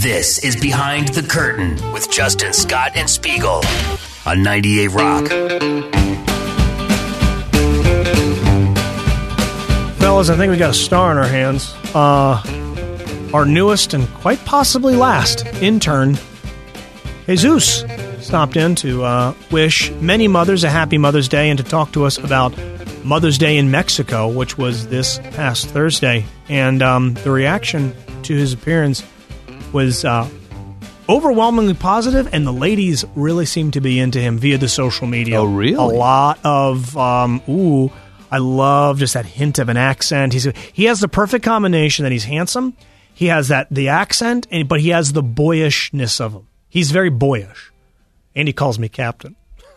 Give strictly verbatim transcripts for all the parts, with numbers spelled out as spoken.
This is Behind the Curtain with Justin, Scott, and Spiegel on ninety-eight Rock. Fellas, I think we got a star in our hands. Uh, our newest and quite possibly last intern, Jesus, stopped in to uh, wish many mothers a happy Mother's Day and to talk to us about Mother's Day in Mexico, which was this past Thursday. And um, the reaction to his appearance was uh, overwhelmingly positive, and the ladies really seemed to be into him via the social media. Oh, really? A lot of, um, ooh, I love just that hint of an accent. He's He has the perfect combination that he's handsome, he has that the accent, and but he has the boyishness of him. He's very boyish. And he calls me Captain.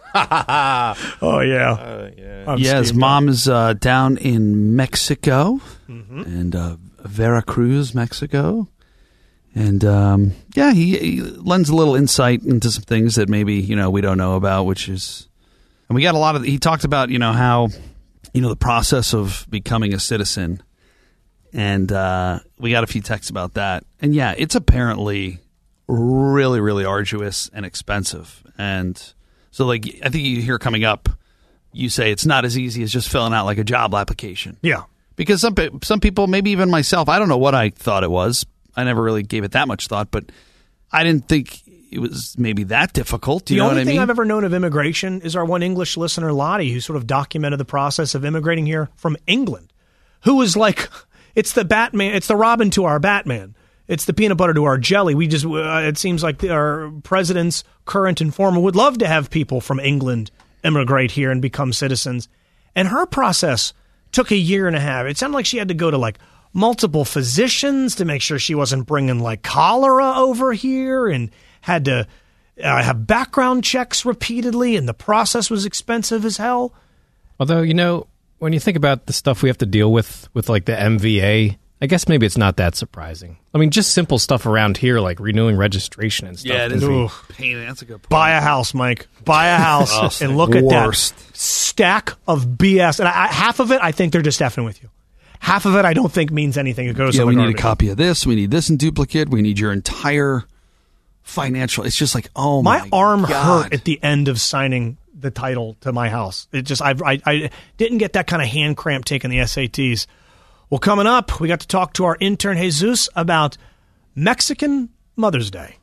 oh, yeah. Uh, yeah. Yeah, his mom is uh, down in Mexico, mm-hmm. and uh, Veracruz, Mexico. And, um, yeah, he, he lends a little insight into some things that maybe, you know, we don't know about, which is... And we got a lot of... He talked about, you know, how, you know, the process of becoming a citizen. And uh, we got a few texts about that. And, yeah, it's apparently really, really arduous and expensive. And so, like, I think you hear coming up, you say it's not as easy as just filling out, like, a job application. Yeah. Because some some people, maybe even myself, I don't know what I thought it was. I never really gave it that much thought, but I didn't think it was maybe that difficult. Do you the know what I only thing mean? I've ever known of immigration is our one English listener, Lottie, who sort of documented the process of immigrating here from England, who was like, it's the Batman, it's the Robin to our Batman. It's the peanut butter to our jelly. We just, uh, it seems like the, our president's current and former would love to have people from England immigrate here and become citizens. And her process took a year and a half. It sounded like she had to go to like multiple physicians to make sure she wasn't bringing like cholera over here, and had to uh, have background checks repeatedly, and the process was expensive as hell. Although, you know, when you think about the stuff we have to deal with, with like the M V A, I guess maybe it's not that surprising. I mean, just simple stuff around here, like renewing registration and stuff. Yeah, it is Ooh. a pain. That's a good point. Buy a house, Mike. Buy a house Oh, and look worst. at that stack of B S. And I, half of it, I think they're just effing with you. Half of it, I don't think means anything. It goes. Yeah, to the we need garbage. a copy of this. We need this in duplicate. We need your entire financial. It's just like, oh my, my arm God. hurt at the end of signing the title to my house. It just, I, I, I didn't get that kind of hand cramp taking the S A Ts. Well, coming up, we got to talk to our intern Jesus about Mexican Mother's Day.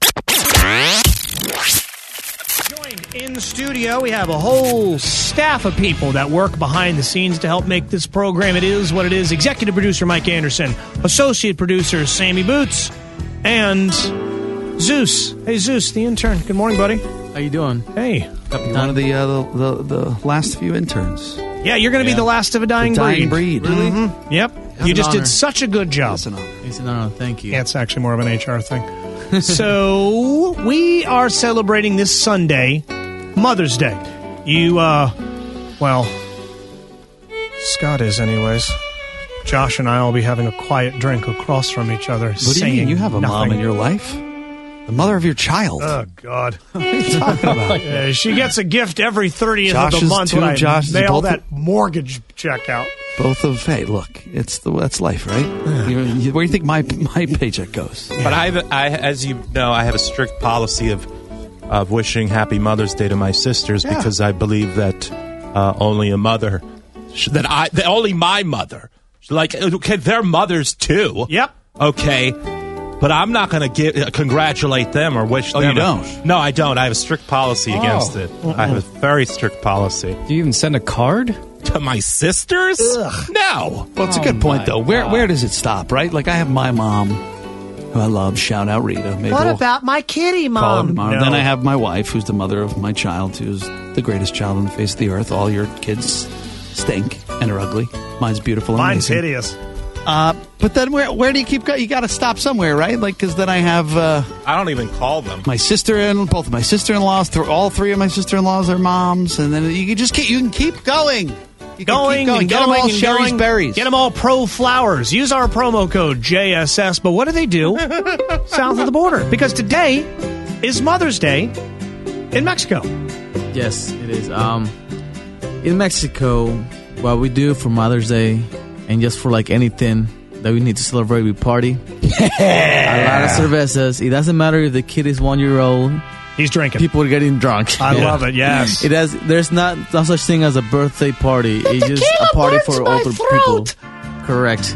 Joined in the studio, we have a whole staff of people that work behind the scenes to help make this program. It is what it is. Executive producer Mike Anderson, associate producer Sammy Boots, and Zeus. Hey, Zeus, the intern. Good morning, buddy. How you doing? Hey. One of the, uh, the, the the last few interns. Yeah, you're going to Yeah. be the last of a dying, The dying breed. breed. Really? Mm-hmm. Yep. Have You an just honor. did such a good job. Listen up. He said, no, no, thank you. Yeah, it's actually more of an H R thing. So, we are celebrating this Sunday, Mother's Day. You, uh, well, Scott is anyways. Josh and I will be having a quiet drink across from each other. What do you saying mean? You have a nothing. mom in your life? The mother of your child. Oh, God. What are you talking about? Uh, she gets a gift every thirtieth Josh of the is month two when of I Josh's. mail Both that of- mortgage check out. Both of, hey, look, it's the that's life, right? You, you, where do you think my my paycheck goes? But I, have, I, as you know, I have a strict policy of of wishing Happy Mother's Day to my sisters Yeah. because I believe that uh, only a mother, sh- that I, that only my mother, like, okay, they're mothers too. Yep. Okay, but I'm not going to give uh, congratulate them or wish Oh, them. you don't? No, I don't. I have a strict policy against it. I have a very strict policy. Do you even send a card? To my sisters? No. Well, it's a good point, though. Where where does it stop, right? Like, I have my mom, who I love. Shout out Rita. Maybe What we'll about my kitty, call her Mom? tomorrow. No. Then I have my wife, who's the mother of my child, who's the greatest child on the face of the earth. All your kids stink and are ugly. Mine's beautiful and Mine's amazing. hideous. Uh, but then where where do you keep going? You got to stop somewhere, right? Like, because then I have uh, I don't even call them. my sister and both of my sister-in-laws. Th- all three of my sister-in-laws are moms, and then you can just keep you can keep going. You can Going, keep going. and Get going them all and Sherry's going. berries. Get them all Pro Flowers. Use our promo code J S S. But what do they do south of the border? Because today is Mother's Day in Mexico. Yes, it is. Um, in Mexico, what we do for Mother's Day, and just for like anything that we need to celebrate. We party. A lot of cervezas. It doesn't matter if the kid is one year old. He's drinking. People are getting drunk. I love it. Yes. It has. There's not no such thing as a birthday party. It's just a party for older people. Correct.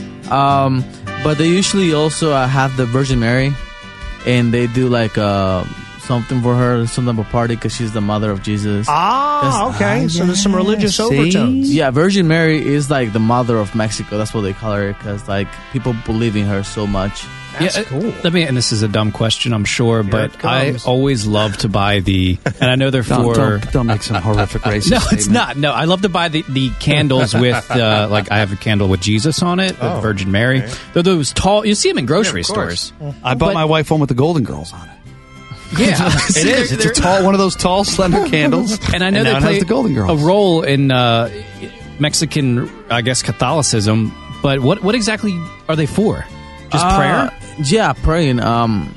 Um, but they usually also uh, have the Virgin Mary, and they do like uh, something for her, some type of party because she's the mother of Jesus. Ah, okay. Ah, So there's some religious see? overtones. Yeah, Virgin Mary is like the mother of Mexico. That's what they call her because like people believe in her so much. That's yeah, cool. Let me, and this is a dumb question, I'm sure, but it I comes. always love to buy the, and I know they're Don't, for. don't, don't make some horrific racist No, it's statement. not. No, I love to buy the, the candles with, uh, like, I have a candle with Jesus on it, with Virgin Mary. They're those tall, you see them in grocery stores. I bought But- my wife one with the Golden Girls on it. Yeah. It is. It's a tall, one of those tall, slender candles. And I know now they it play has the Golden Girls. a role in uh, Mexican, I guess, Catholicism. But what what exactly are they for? Just Uh, prayer? Yeah, praying. Um,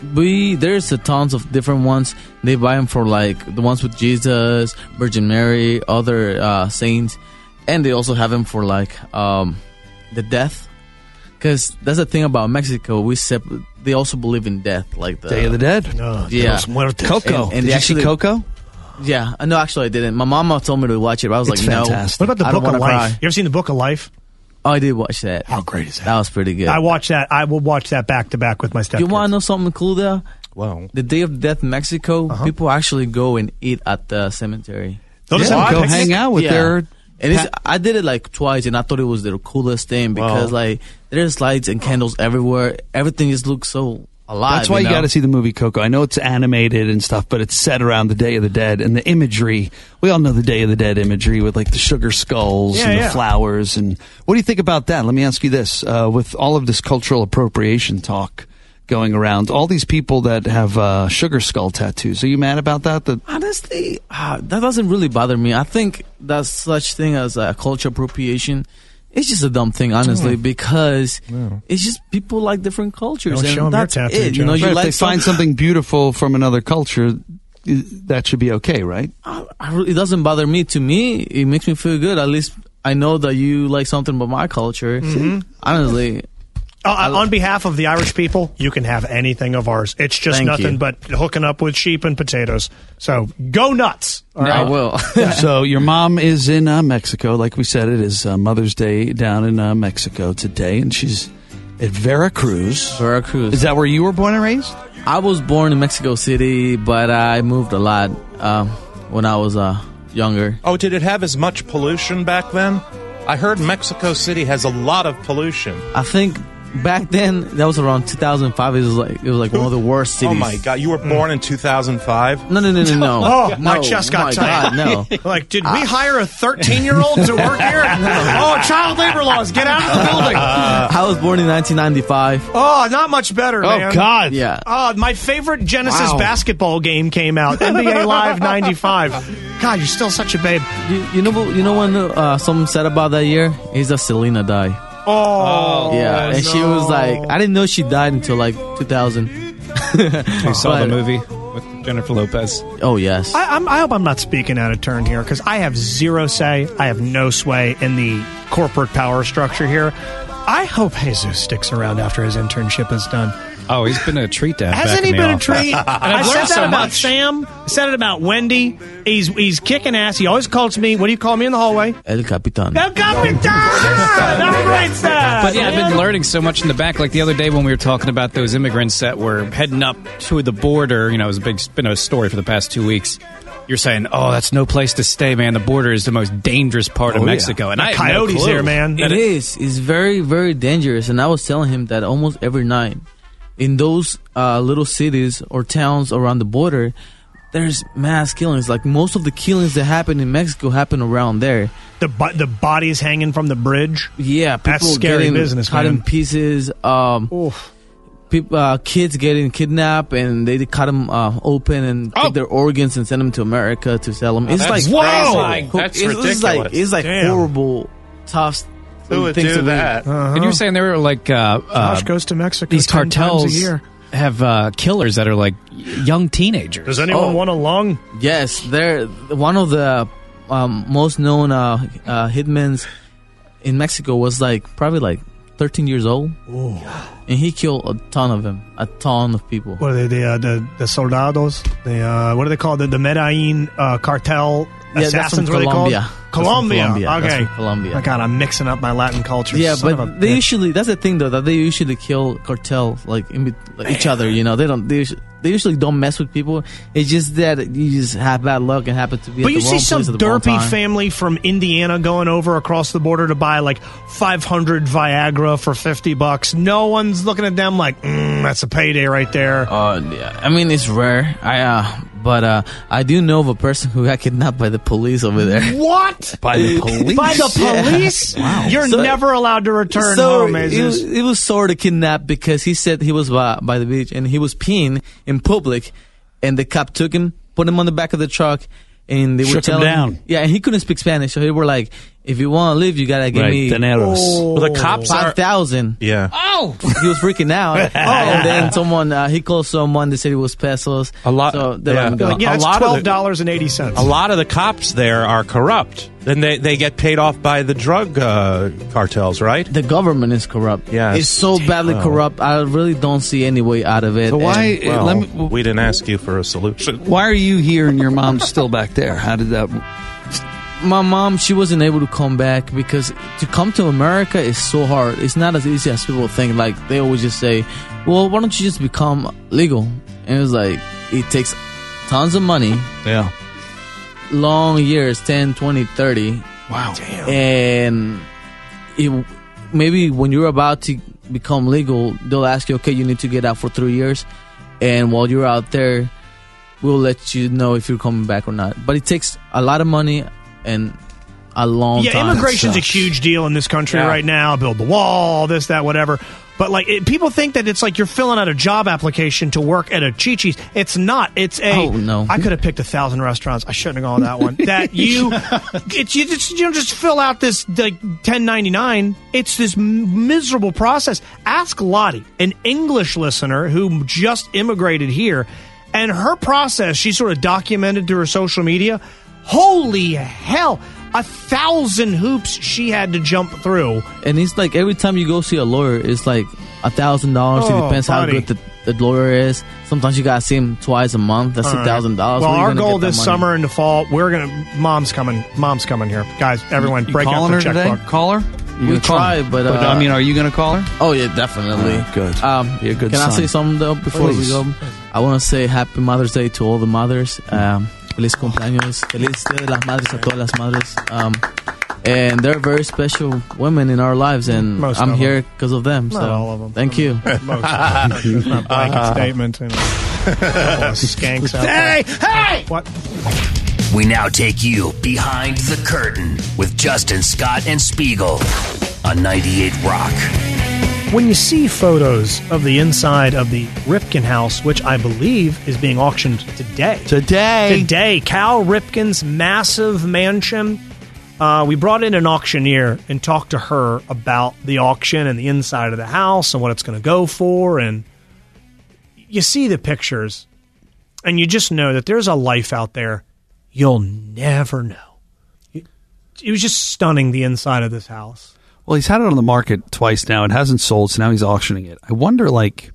we there's a tons of different ones. They buy them for like the ones with Jesus, Virgin Mary, other uh, saints, and they also have them for like um, the death. Because that's the thing about Mexico. We sep- They also believe in death, like the Day of the Dead. No, Yeah. Los Muertos. Coco. And- and Did they you actually- see Coco? Yeah, no, actually I didn't. My mama told me to watch it. But I was It's like, fantastic. What about the I don't Book of wanna Life? cry. You ever seen the Book of Life? no. Oh, I did watch that. How great is that? That was pretty good. I watched that. I will watch that back to back with my stepkids. You want to know something cool there? Well, The Day of Death in Mexico, Uh-huh. people actually go and eat at the cemetery. Those Yeah, are go picnic- hang out with Yeah. their. And it's, I did it like twice, and I thought it was the coolest thing because Wow. like there's lights and candles everywhere. Everything just looks so alive. That's why you, know? got to see the movie Coco. I know it's animated and stuff, but it's set around the Day of the Dead and the imagery. We all know the Day of the Dead imagery with like the sugar skulls Yeah, and yeah. the flowers. And what do you think about that? Let me ask you this: uh, with all of this cultural appropriation talk going around, all these people that have uh, sugar skull tattoos, are you mad about that? That Honestly, uh, that doesn't really bother me. I think that's such thing as uh, culture appropriation. It's just a dumb thing, honestly, because it's just people like different cultures, Don't show 'em and your that's tattoo, it. You know, Joe. you Right, if like they find some- something beautiful from another culture, i- that should be okay, right? I, I really- it doesn't bother me. To me, it makes me feel good. At least I know that you like something about my culture. Honestly, Uh, on behalf of the Irish people, you can have anything of ours. It's just Thank nothing you. but hooking up with sheep and potatoes. So go nuts. All I right. will. So your mom is in uh, Mexico, like we said. It is uh, Mother's Day down in uh, Mexico today, and she's at Veracruz. Veracruz. Is that where you were born and raised? I was born in Mexico City, but I moved a lot um, when I was uh, younger. oh, did it have as much pollution back then? I heard Mexico City has a lot of pollution. I think back then that was around two thousand five. It was like it was like one of the worst cities. Oh my God! You were born in two thousand five. No, no, no, no, no. Oh, my No, chest oh got my tight. God, no. Like, did we hire a thirteen-year-old to work here? Oh, child labor laws. Get out of the building. I was born in nineteen ninety-five. Oh, not much better, man. God! Yeah. Oh, my favorite Genesis Wow. basketball game came out. N B A Live ninety-five. God, you're still such a babe. You, you know, what- you know when uh, someone said about that year is that Selena died. Oh, Yeah, and she was like, I didn't know she died until like two thousand. You saw But- the movie with Jennifer Lopez. Oh yes. I, I'm, I hope I'm not speaking out of turn here because I have zero say. I have no sway in the corporate power structure here. I hope Jesus sticks around after his internship is done. Oh, he's been a treat to have back Hasn't in he the been a office. treat? I I've said learned that so about much. Sam. I said it about Wendy. He's he's kicking ass. He always calls me. What do you call me in the hallway? El Capitan. El Capitan! That's great stuff. But yeah, I've been learning so much in the back. Like the other day when we were talking about those immigrants that were heading up to the border, you know, it was a big, it's been a story for the past two weeks. You're saying, oh, that's no place to stay, man. The border is the most dangerous part of Oh, yeah. Mexico. And I had no Coyotes clue. there, man. It is. It's very, very dangerous. And I was telling him that almost every night in those uh, little cities or towns around the border, there's mass killings. Like most of the killings that happen in Mexico happen around there. The bo- the bodies hanging from the bridge. Yeah, people That's scary getting business, cut man. in pieces. Um, Oof. peop uh, kids getting kidnapped and they cut them uh, open and Oh. take their organs and send them to America to sell them. It's that's like crazy. whoa, That's it's, it's like ridiculous. it's like Damn. horrible, tough. Who would things do to that? Uh-huh. And you were saying there were like uh, uh, Josh goes to Mexico these ten cartels times a year. have uh, killers that are like young teenagers. Does anyone Oh. want a lung? Yes, they're one of the um, most known uh, uh, hitmen in Mexico was like probably like thirteen years old. Ooh. And he killed a ton of them, a ton of people. What are they? The uh, the, the soldados? The uh, what are they called? The, the Medellin uh, cartel yeah, assassins? That's from Colombia. Colombia. Colombia. Okay. That's from Colombia. Oh, God, I'm mixing up my Latin culture. Yeah, Son but of a they bitch. usually, that's the thing though, that they usually kill cartel, like, in, like each other, you know. They don't, they usually, they usually don't mess with people. It's just that you just have bad luck and happen to be But at you the see wrong some place at the wrong derpy time. family from Indiana going over across the border to buy like five hundred Viagra for fifty bucks. No one's looking at them like, mm, that's a payday right there. Uh, yeah. I mean, it's rare. I, uh, but uh, I do know of a person who got kidnapped by the police over there. What? By the police? By the police? Wow. You're So- never allowed to return so home, it Jesus. was, it was sort of kidnapped because he said he was by, by the beach and he was peeing in public, and the cop took him, put him on the back of the truck, and they were Shook him telling down. Yeah, and he couldn't speak Spanish, so they were like, "If you want to live, you gotta give Right, me dineros. Oh. Well, the cops are. five thousand." Yeah. Oh, he was freaking out. oh, and then someone uh, he called someone. They said it was pesos. A lot- So they yeah. let him go. Like, yeah, A it's lot of the- twelve dollars and eighty cents. A lot of the cops there are corrupt. Then they, they get paid off by the drug uh, cartels, right? The government is corrupt. Yes. It's so badly corrupt. I really don't see any way out of it. So why? And- Well, let me, we didn't ask you for a solution. why are you here and your mom's still back there? How did that? My mom, she wasn't able to come back because to come to America is so hard. It's not as easy as people think. Like, they always just say, well, why don't you just become legal? And it was like, it takes tons of money, Yeah. long years, ten, twenty, thirty. Wow. And it, maybe when you're about to become legal, they'll ask you, okay, you need to get out for three years. And while you're out there, we'll let you know if you're coming back or not. But it takes a lot of money and a long Yeah, time. immigration's a huge deal in this country Yeah. right now. Build the wall, this, that, whatever. But like, it, people think that it's like you're filling out a job application to work at a Chi-Chi's. It's not. It's a. Oh, no. I could have picked a thousand restaurants. I shouldn't have gone with that one. That you, it's you just you don't just fill out this like ten ninety-nine. It's this m- miserable process. Ask Lottie, an English listener who just immigrated here, and her process. She sort of documented through her social media. Holy hell! A thousand hoops she had to jump through. And it's like every time you go see a lawyer, it's like a thousand dollars. It Oh, depends buddy. how good the, the lawyer is. Sometimes you gotta see him twice a month. That's a thousand dollars. Well, Where you our gonna goal get that this money? summer and the fall, we're gonna. Mom's coming. Mom's coming here, guys. Everyone, You break out calling the her today? checkbook. Call her. You We gonna call try, her? but, uh, I mean, are you going to call her? Oh yeah, definitely. All right, good. Um, Be a good can I son. say something though before Please. we go? I want to say Happy Mother's Day to all the mothers. Um, feliz cumpleaños, feliz Día de las Madres a todas las madres. Um, and they're very special women in our lives, and Most I'm of here because of them. Not so all of them. thank you. Most of them. Not blanket statement. And a couple of skanks out there. Hey, hey! What? We now take you behind the curtain with Justin Scott and Spiegel on ninety-eight Rock. When you see photos of the inside of the Ripken house, which I believe is being auctioned today. Today. Today, Cal Ripken's massive mansion. Uh, we brought in an auctioneer and talked to her about the auction and the inside of the house and what it's going to go for. And you see the pictures, and you just know that there's a life out there you'll never know. It was just stunning, the inside of this house. Well, he's had it on the market twice now. It hasn't sold, so now he's auctioning it. I wonder, like,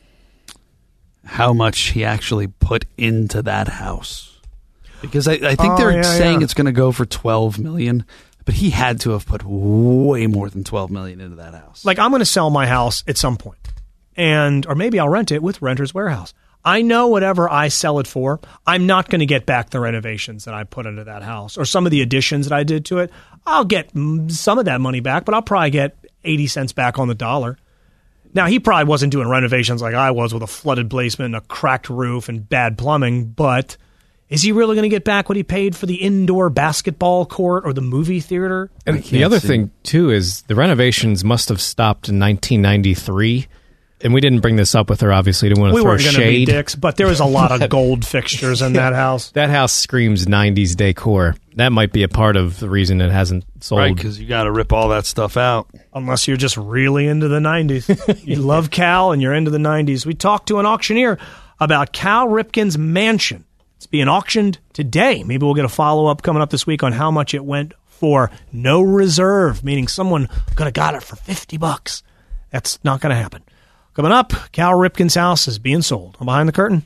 how much he actually put into that house. Because I, I think Oh, they're yeah, saying yeah. it's going to go for twelve million dollars, but he had to have put way more than twelve million dollars into that house. Like, I'm going to sell my house at some point, and or maybe I'll rent it with Renter's Warehouse. I know whatever I sell it for, I'm not going to get back the renovations that I put into that house or some of the additions that I did to it. I'll get mm, some of that money back, but I'll probably get eighty cents back on the dollar. Now, he probably wasn't doing renovations like I was with a flooded basement and a cracked roof and bad plumbing, but is he really going to get back what he paid for the indoor basketball court or the movie theater? And the other thing, too, is the renovations must have stopped in nineteen ninety-three. And we didn't bring this up with her, obviously. Didn't want to We throw weren't going to be shade. dicks, but there was a lot of gold fixtures in that house. That house screams nineties decor. That might be a part of the reason it hasn't sold. right, because you got to rip all that stuff out. Unless you're just really into the nineties. You love Cal and you're into the nineties. We talked to an auctioneer about Cal Ripken's mansion. It's being auctioned today. Maybe we'll get a follow-up coming up this week on how much it went for no reserve, meaning someone could have got it for fifty bucks. That's not going to happen. Coming up, Cal Ripken's house is being sold. I'm Behind the Curtain.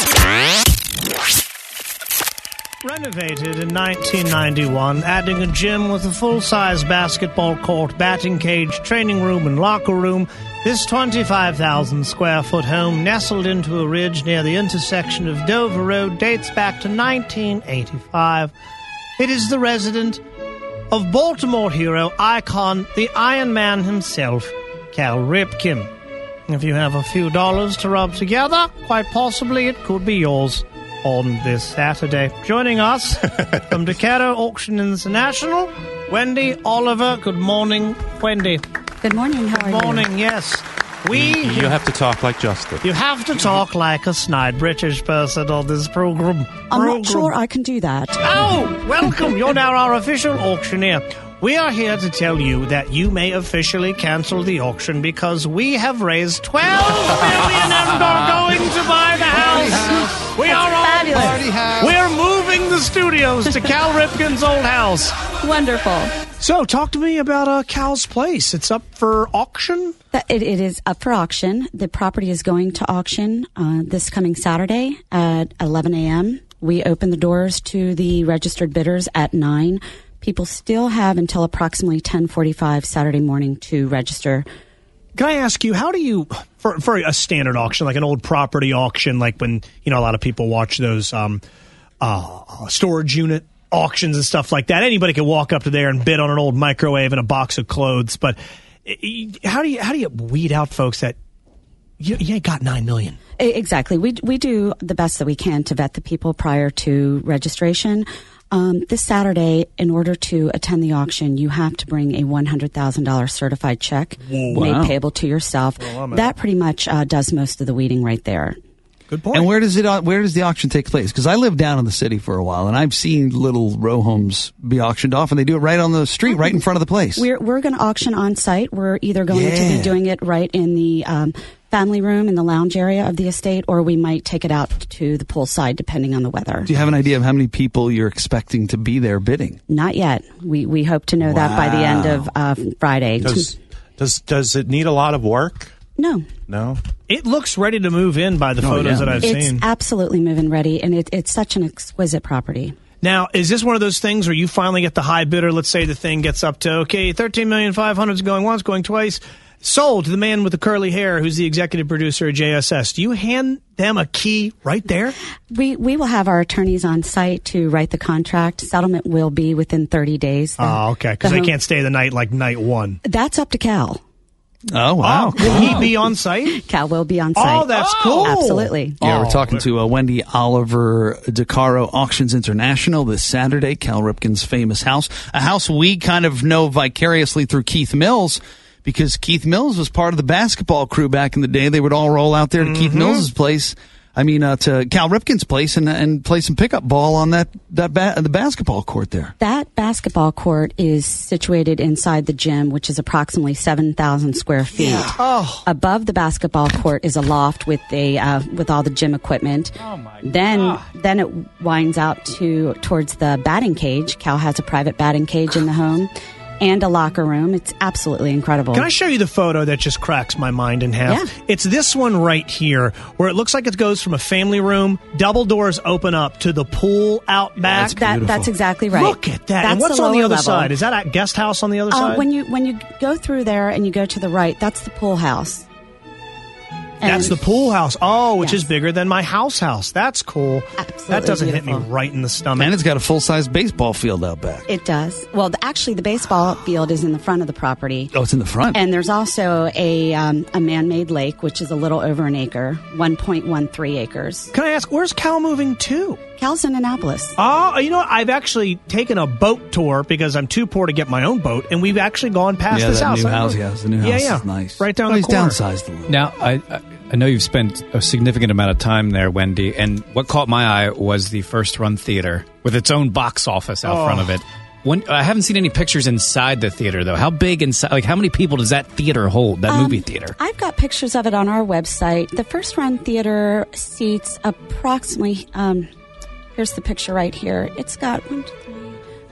Renovated in nineteen ninety-one, adding a gym with a full-size basketball court, batting cage, training room, and locker room, this twenty-five thousand square foot home nestled into a ridge near the intersection of Dover Road dates back to nineteen eighty-five. It is the residence of Baltimore hero icon, the Iron Man himself, Cal Ripken. If you have a few dollars to rub together, quite possibly it could be yours on this Saturday. Joining us from Decatur Auction International, Wendy Oliver. Good morning, Wendy. Good morning. How are you? Good morning, yes. We You have to talk like Justin. You have to talk like a snide British person on this program. I'm program. not sure I can do that. Oh, welcome. You're now our official auctioneer. We are here to tell you that you may officially cancel the auction because we have raised twelve million and are going to buy the house. We are all Fabulous. We're moving the studios to Cal Ripken's old house. Wonderful. So, talk to me about uh, Cal's place. It's up for auction? That it, it is up for auction. The property is going to auction uh, this coming Saturday at eleven a.m. We open the doors to the registered bidders at nine. People still have until approximately ten forty-five Saturday morning to register. Can I ask you, how do you, for for a standard auction, like an old property auction, like when, you know, a lot of people watch those um, uh, storage unit auctions and stuff like that. Anybody can walk up to there and bid on an old microwave and a box of clothes. But how do you how do you weed out folks that you, you ain't got nine million? Exactly. We we do the best that we can to vet the people prior to registration. Um, this Saturday, in order to attend the auction, you have to bring a one hundred thousand dollars certified check Whoa. made Wow. payable to yourself. Well, that pretty much uh, does most of the weeding right there. Good point. And where does it? Where does the auction take place? Because I lived down in the city for a while, and I've seen little row homes be auctioned off, and they do it right on the street, right in front of the place. We're we're going to auction on site. We're either going to Yeah. be doing it right in the um, family room in the lounge area of the estate, or we might take it out to the pool side, depending on the weather. Do you have an idea of how many people you're expecting to be there bidding? Not yet. We we hope to know that by the end of uh, Friday. Does, does does it need a lot of work? No. No. It looks ready to move in by the Oh, photos yeah. that I've It's seen. absolutely move-in ready, and it, it's such an exquisite property. Now, is this one of those things where you finally get the high bidder? Let's say the thing gets up to, okay, thirteen million five hundred is going once, going twice. Sold to the man with the curly hair who's the executive producer of J S S. Do you hand them a key right there? We we will have our attorneys on site to write the contract. Settlement will be within thirty days. Oh, okay, because The they home- can't stay the night like night one. That's up to Cal. Oh, wow. Oh, will he be on site? Cal will be on site. Oh, that's cool. Absolutely. Yeah, we're Oh, talking to uh, Wendy Oliver, DeCaro Auctions International this Saturday, Cal Ripken's famous house. A house we kind of know vicariously through Keith Mills, because Keith Mills was part of the basketball crew back in the day. They would all roll out there to Keith Mills's place. I mean, uh, to Cal Ripken's place and and play some pickup ball on that that ba- the basketball court there. That basketball court is situated inside the gym, which is approximately seven thousand square feet. Oh. Above the basketball court is a loft with a uh, with all the gym equipment. Oh my then God. then it winds out to towards the batting cage. Cal has a private batting cage in the home and a locker room. It's absolutely incredible. Can I show you the photo that just cracks my mind in half? Yeah. It's this one right here, where it looks like it goes from a family room, double doors open up to the pool out back. it's that, that's exactly right. Look at that. That's and what's the on the lower other level. side? Is that a guest house on the other Uh, side? when you when you go through there and you go to the right, that's the pool house. That's And- the pool house. Oh, which Yes. is bigger than my house house. That's cool. Absolutely that doesn't hit beautiful. me right in the stomach. And it's got a full-size baseball field out back. It does. Well, the, actually, the baseball field is in the front of the property. Oh, it's in the front. And there's also a um, a man-made lake, which is a little over an acre, one point one three acres. Can I ask, where's Cal moving to? Cal's in Annapolis. Oh, you know what? I've actually taken a boat tour because I'm too poor to get my own boat, and we've actually gone past yeah, this that house. new I- house, yeah, the new house yeah, yeah. is nice. Right down oh, the he's corner. downsized a little. Now, I, I I know you've spent a significant amount of time there, Wendy, and what caught my eye was the First Run Theater with its own box office out Oh. front of it. When, I haven't seen any pictures inside the theater, though. How big inside? Like, how many people does that theater hold? That Um, movie theater? I've got pictures of it on our website. The First Run Theater seats approximately, um, here's the picture right here. It's got one, two, three,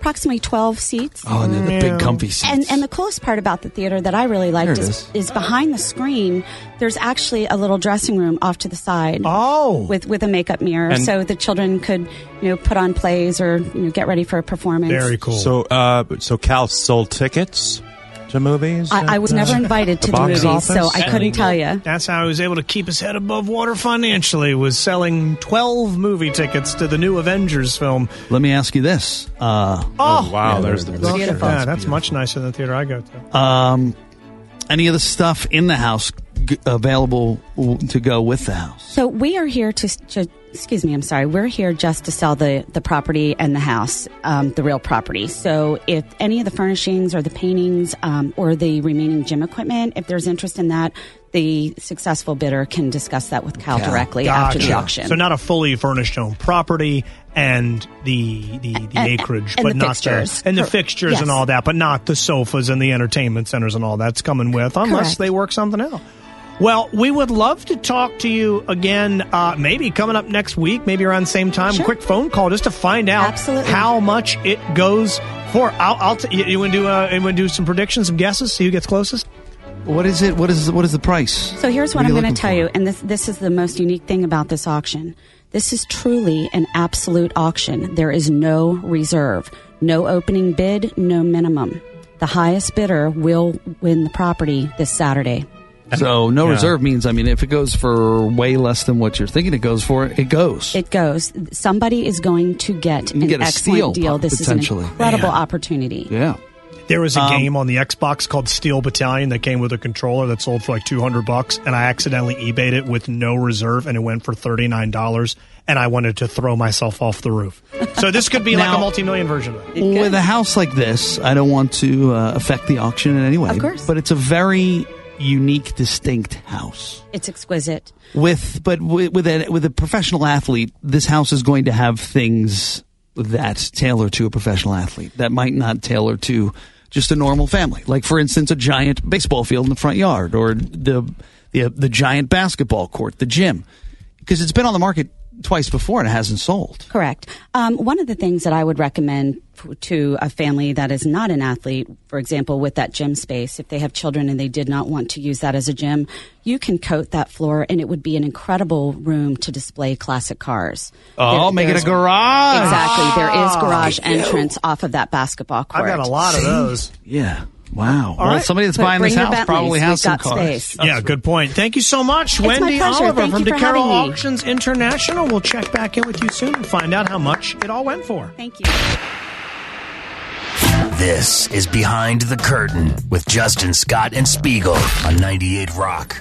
approximately twelve seats. Oh, and then the big comfy seats. And and the coolest part about the theater that I really liked There it is, is behind the screen, there's actually a little dressing room off to the side. Oh. With with a makeup mirror, And- so the children could, you know, put on plays or, you know, get ready for a performance. Very cool. So, uh, so Cal sold tickets to movies? I, I was at, never uh, invited to the, box movies, office? so I couldn't tell you. That's how he was able to keep his head above water financially, was selling twelve movie tickets to the new Avengers film. Let me ask you this. Uh, Oh, Wow, there's the It's beautiful. Yeah, that's much nicer than the theater I go to. um, any of the stuff in the house g- available w- to go with the house? So we are here to, to excuse me, I'm sorry. We're here just to sell the, the property and the house, um, the real property. So if any of the furnishings or the paintings um, or the remaining gym equipment, if there's interest in that, the successful bidder can discuss that with Cal Cal. directly after the Gotcha. auction. So not a fully furnished home property and the the, the And- acreage, and but the not fixtures. the and the Cor- fixtures yes. and all that, but not the sofas and the entertainment centers and all that's coming with, unless Correct. they work something out. Well, we would love to talk to you again, uh, maybe coming up next week, maybe around the same time. Sure. A quick phone call just to find out Absolutely. how much it goes for. I'll, I'll t- you, you want to do uh, you want to do some predictions, some guesses, see who gets closest? What is it? What is what is the price? So here's what, are I'm you going to looking tell for? you, and this this is the most unique thing about this auction. This is truly an absolute auction. There is no reserve, no opening bid, no minimum. The highest bidder will win the property this Saturday. So no Yeah. reserve means, I mean, if it goes for way less than what you're thinking it goes for, it goes. It goes. Somebody is going to get You can an get a excellent steal, deal. This is an potentially. incredible Man. opportunity. yeah. There was a Um, game on the Xbox called Steel Battalion that came with a controller that sold for like two hundred bucks, and I accidentally eBayed it with no reserve, and it went for thirty-nine dollars, and I wanted to throw myself off the roof. So this could be like Now- a multi-million version of it. With a house like this, I don't want to uh, affect the auction in any way. Of course. But it's a very unique, distinct house. It's exquisite. With but with, with a with a professional athlete, this house is going to have things that tailor to a professional athlete that might not tailor to just a normal family. Like, for instance, a giant baseball field in the front yard, or the the, the giant basketball court, the gym, because it's been on the market twice before and it hasn't sold. Correct. Um, one of the things that I would recommend f- to a family that is not an athlete, for example, with that gym space, if they have children and they did not want to use that as a gym, you can coat that floor and it would be an incredible room to display classic cars. Oh, There- make it a there's- garage. Exactly. There is garage entrance off of that basketball court. I've got a lot of those. Yeah. Wow. All well, right. somebody that's But buying bring this your house Bentleys. probably has We've some got cars. space. Yeah, good point. Thank you so much, my Wendy pleasure. Oliver Thank from you for DeCarroll having me. Auctions International. We'll check back in with you soon and find out how much it all went for. Thank you. This is Behind the Curtain with Justin Scott and Spiegel on ninety-eight Rock.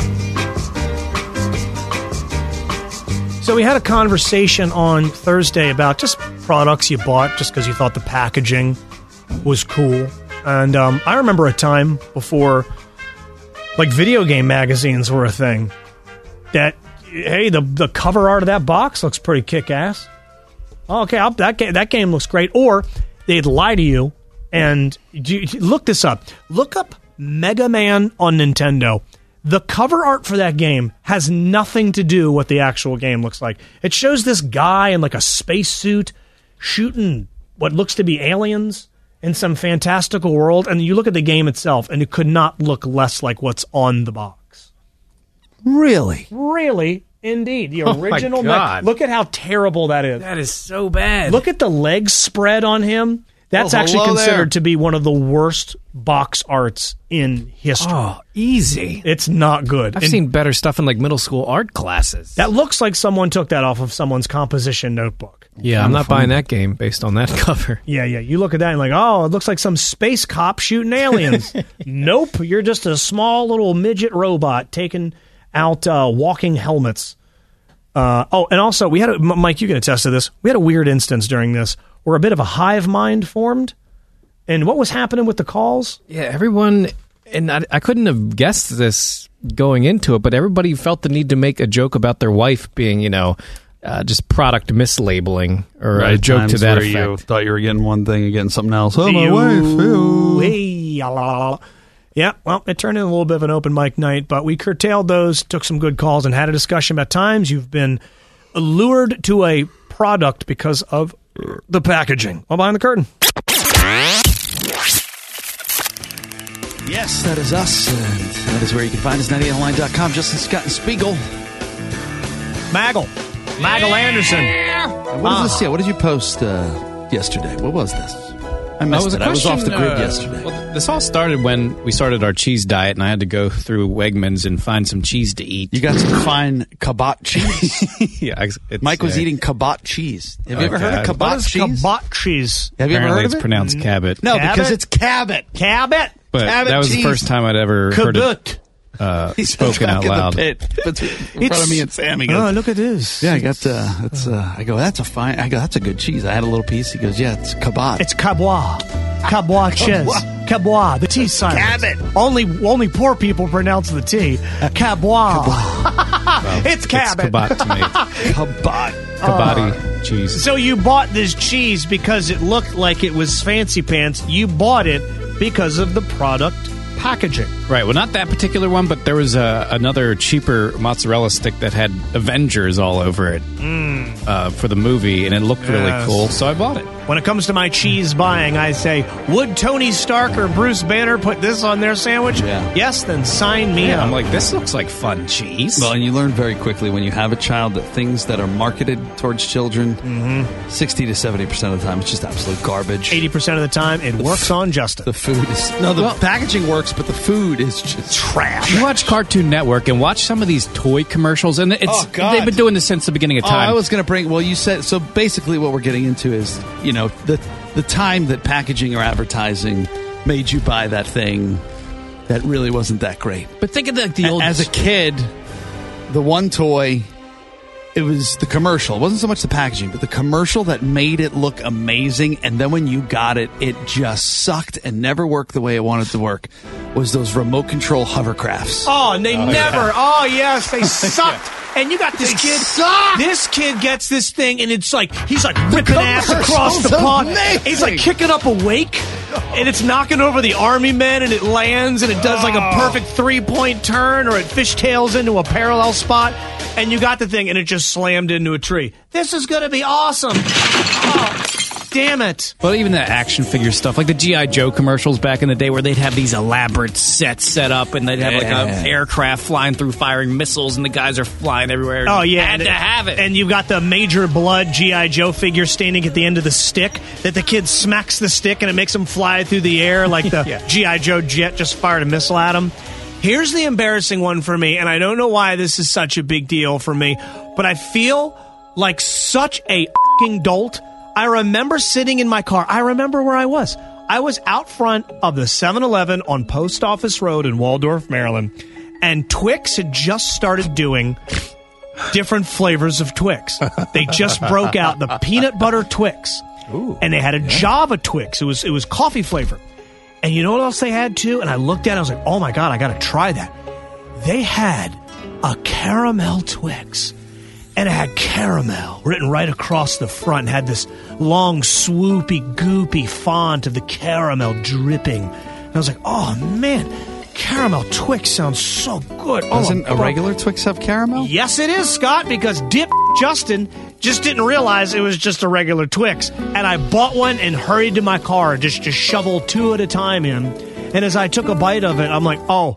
So we had a conversation on Thursday about just products you bought just because you thought the packaging was cool. And um, I remember a time before, like, video game magazines were a thing. That, hey, the the cover art of that box looks pretty kick-ass. Oh, okay, I'll, that, ga- that game looks great. Or they'd lie to you and you, look this up. Look up Mega Man on Nintendo. The cover art for that game has nothing to do with what the actual game looks like. It shows this guy in like a spacesuit shooting what looks to be aliens in some fantastical world, and you look at the game itself, and it could not look less like what's on the box. Really? Really, indeed. The Oh my original. God. Look at how terrible that is. That is so bad. Look at the legs spread on him. That's Oh, actually hello considered there. to be one of the worst box arts in history. Oh, easy. It's not good. I've And seen better stuff in like middle school art classes. that looks like someone took that off of someone's composition notebook. yeah, I'm not buying that game based on that cover. Yeah, yeah. You look at that and like, oh, it looks like some space cop shooting aliens. Nope, you're just a small little midget robot taking out uh, walking helmets. Uh, oh, and also we had a, M- Mike, you can attest to this. We had a weird instance during this where a bit of a hive mind formed. And what was happening with the calls? Yeah, everyone, and I, I couldn't have guessed this going into it, but everybody felt the need to make a joke about their wife being, you know, uh, just product mislabeling or a joke to Times that where effect. you thought you were getting one thing and getting something else. Oh, my You- wife. ew. Hey, la, la, la, la. Yeah, well, it turned into a little bit of an open mic night, but we curtailed those, took some good calls, and had a discussion about times you've been allured to a product because of the packaging. Well, behind the curtain. Yes, that is us, and that is where you can find us, ninety eight online dot com. Justin Scott and Spiegel. Maggle. Maggle Anderson. What is this? Yeah, what did you post uh, yesterday? What was this? I missed Oh, it was a it. I was off the question, grid uh, yesterday. Well, this all started when we started our cheese diet, and I had to go through Wegmans and find some cheese to eat. You got some fine Cabot cheese. yeah, it's, Mike was uh, eating Cabot cheese. Have you ever Okay. heard of Cabot What is cheese? Cabot cheese? Have you ever Apparently, heard of it's it? pronounced Cabot. No, Cabot? because it's Cabot. Cabot. but Cabot that was cheese. the first time I'd ever heard it Cabot. uh, He's spoken back out in loud. the pit between- in front of me and Sam. He goes, Oh, look at this. yeah, I got, uh, that's, uh, I go, that's a fine, I go, that's a good cheese. I had a little piece. He goes, yeah, it's Cabot. It's Cabois. Cabois cheese. Cabois. The T silent. Cabot. Only only poor people pronounce the T. Cabois. It's Cabot. It's Cabot to me. Cabot. Cabot cheese. So you bought this cheese because it looked like it was fancy pants. You bought it because of the product packaging. Right. Well, not that particular one, but there was uh, another cheaper mozzarella stick that had Avengers all over it Mm. uh, for the movie, and it looked really Yes. cool, so I bought it. When it comes to my cheese buying, I say, would Tony Stark or Bruce Banner put this on their sandwich? Yeah. Yes, then sign me Yeah, up. I'm like, this looks like fun cheese. Well, and you learn very quickly when you have a child that things that are marketed towards children, sixty to seventy percent of the time, it's just absolute garbage. eighty percent of the time, it works on Justin. The food is... No, the packaging works, but the food is just trash. You watch Cartoon Network and watch some of these toy commercials, and it's Oh, God. they've been doing this since the beginning of Oh, time. I was going to bring... Well, you said... So basically what we're getting into is, you know, the the time that packaging or advertising made you buy that thing that really wasn't that great. but think of the, the old... As a kid, the one toy... It was the commercial. It wasn't so much the packaging, but the commercial that made it look amazing. And then when you got it, it just sucked and never worked the way it wanted to work. Was those remote control hovercrafts? Oh, and they never. Oh, yes, they sucked. And you got this kid. This kid gets this thing, and it's like he's like ripping ass across the commercial's pond. amazing. He's like kicking up a wake, and it's knocking over the army men, and it lands, and it does like a perfect three point turn, or it fishtails into a parallel spot, and you got the thing, and it just slammed into a tree. This is gonna be awesome. Oh, damn it. Well, even the action figure stuff, like the G I. Joe commercials back in the day where they'd have these elaborate sets set up and they'd have like Yeah. an aircraft flying through firing missiles and the guys are flying everywhere. Oh, yeah. Had and to have it. And you've got the Major Blood G I. Joe figure standing at the end of the stick that the kid smacks the stick and it makes him fly through the air like the Yeah. G I. Joe jet just fired a missile at him. Here's the embarrassing one for me, and I don't know why this is such a big deal for me, but I feel like such a f***ing dolt. I remember sitting in my car. I remember where I was. I was out front of the seven eleven on Post Office Road in Waldorf, Maryland, and Twix had just started doing different flavors of Twix. They just broke out the peanut butter Twix, and they had a Java Twix. It was it was coffee flavor. And you know what else they had too? And I looked at it, I was like, oh my God, I got to try that. They had a caramel Twix. And it had caramel written right across the front. And had this long, swoopy, goopy font of the caramel dripping. And I was like, oh man, caramel Twix sounds so good. Doesn't oh, a regular Twix have caramel? Yes, it is, Scott, because Dip Justin just didn't realize it was just a regular Twix. And I bought one and hurried to my car, just to shovel two at a time in. And as I took a bite of it, I'm like, oh,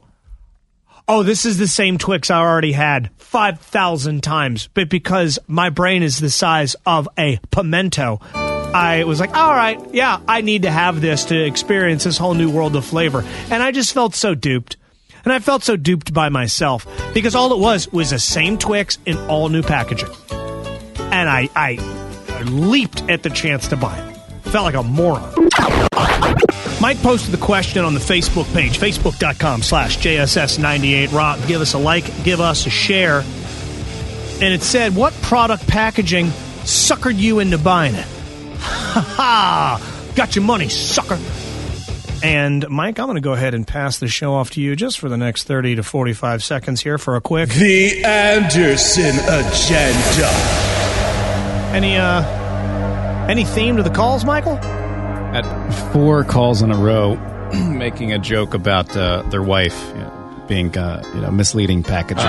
oh, this is the same Twix I already had five thousand times. But because my brain is the size of a pimento, I was like, all right, yeah, I need to have this to experience this whole new world of flavor. And I just felt so duped. And I felt so duped by myself because all it was was the same Twix in all new packaging. And I, I, I leaped at the chance to buy it. Felt like a moron. Mike posted the question on the Facebook page, facebook.com slash JSS98Rock. Give us a like, give us a share. And it said, what product packaging suckered you into buying it? Ha ha! Got your money, sucker. And, Mike, I'm going to go ahead and pass the show off to you just for the next thirty to forty-five seconds here for a quick... The Anderson Agenda. Any, uh... Any theme to the calls, Michael? At four calls in a row, making a joke about uh, their wife you know, being, uh, you know, misleading packaging.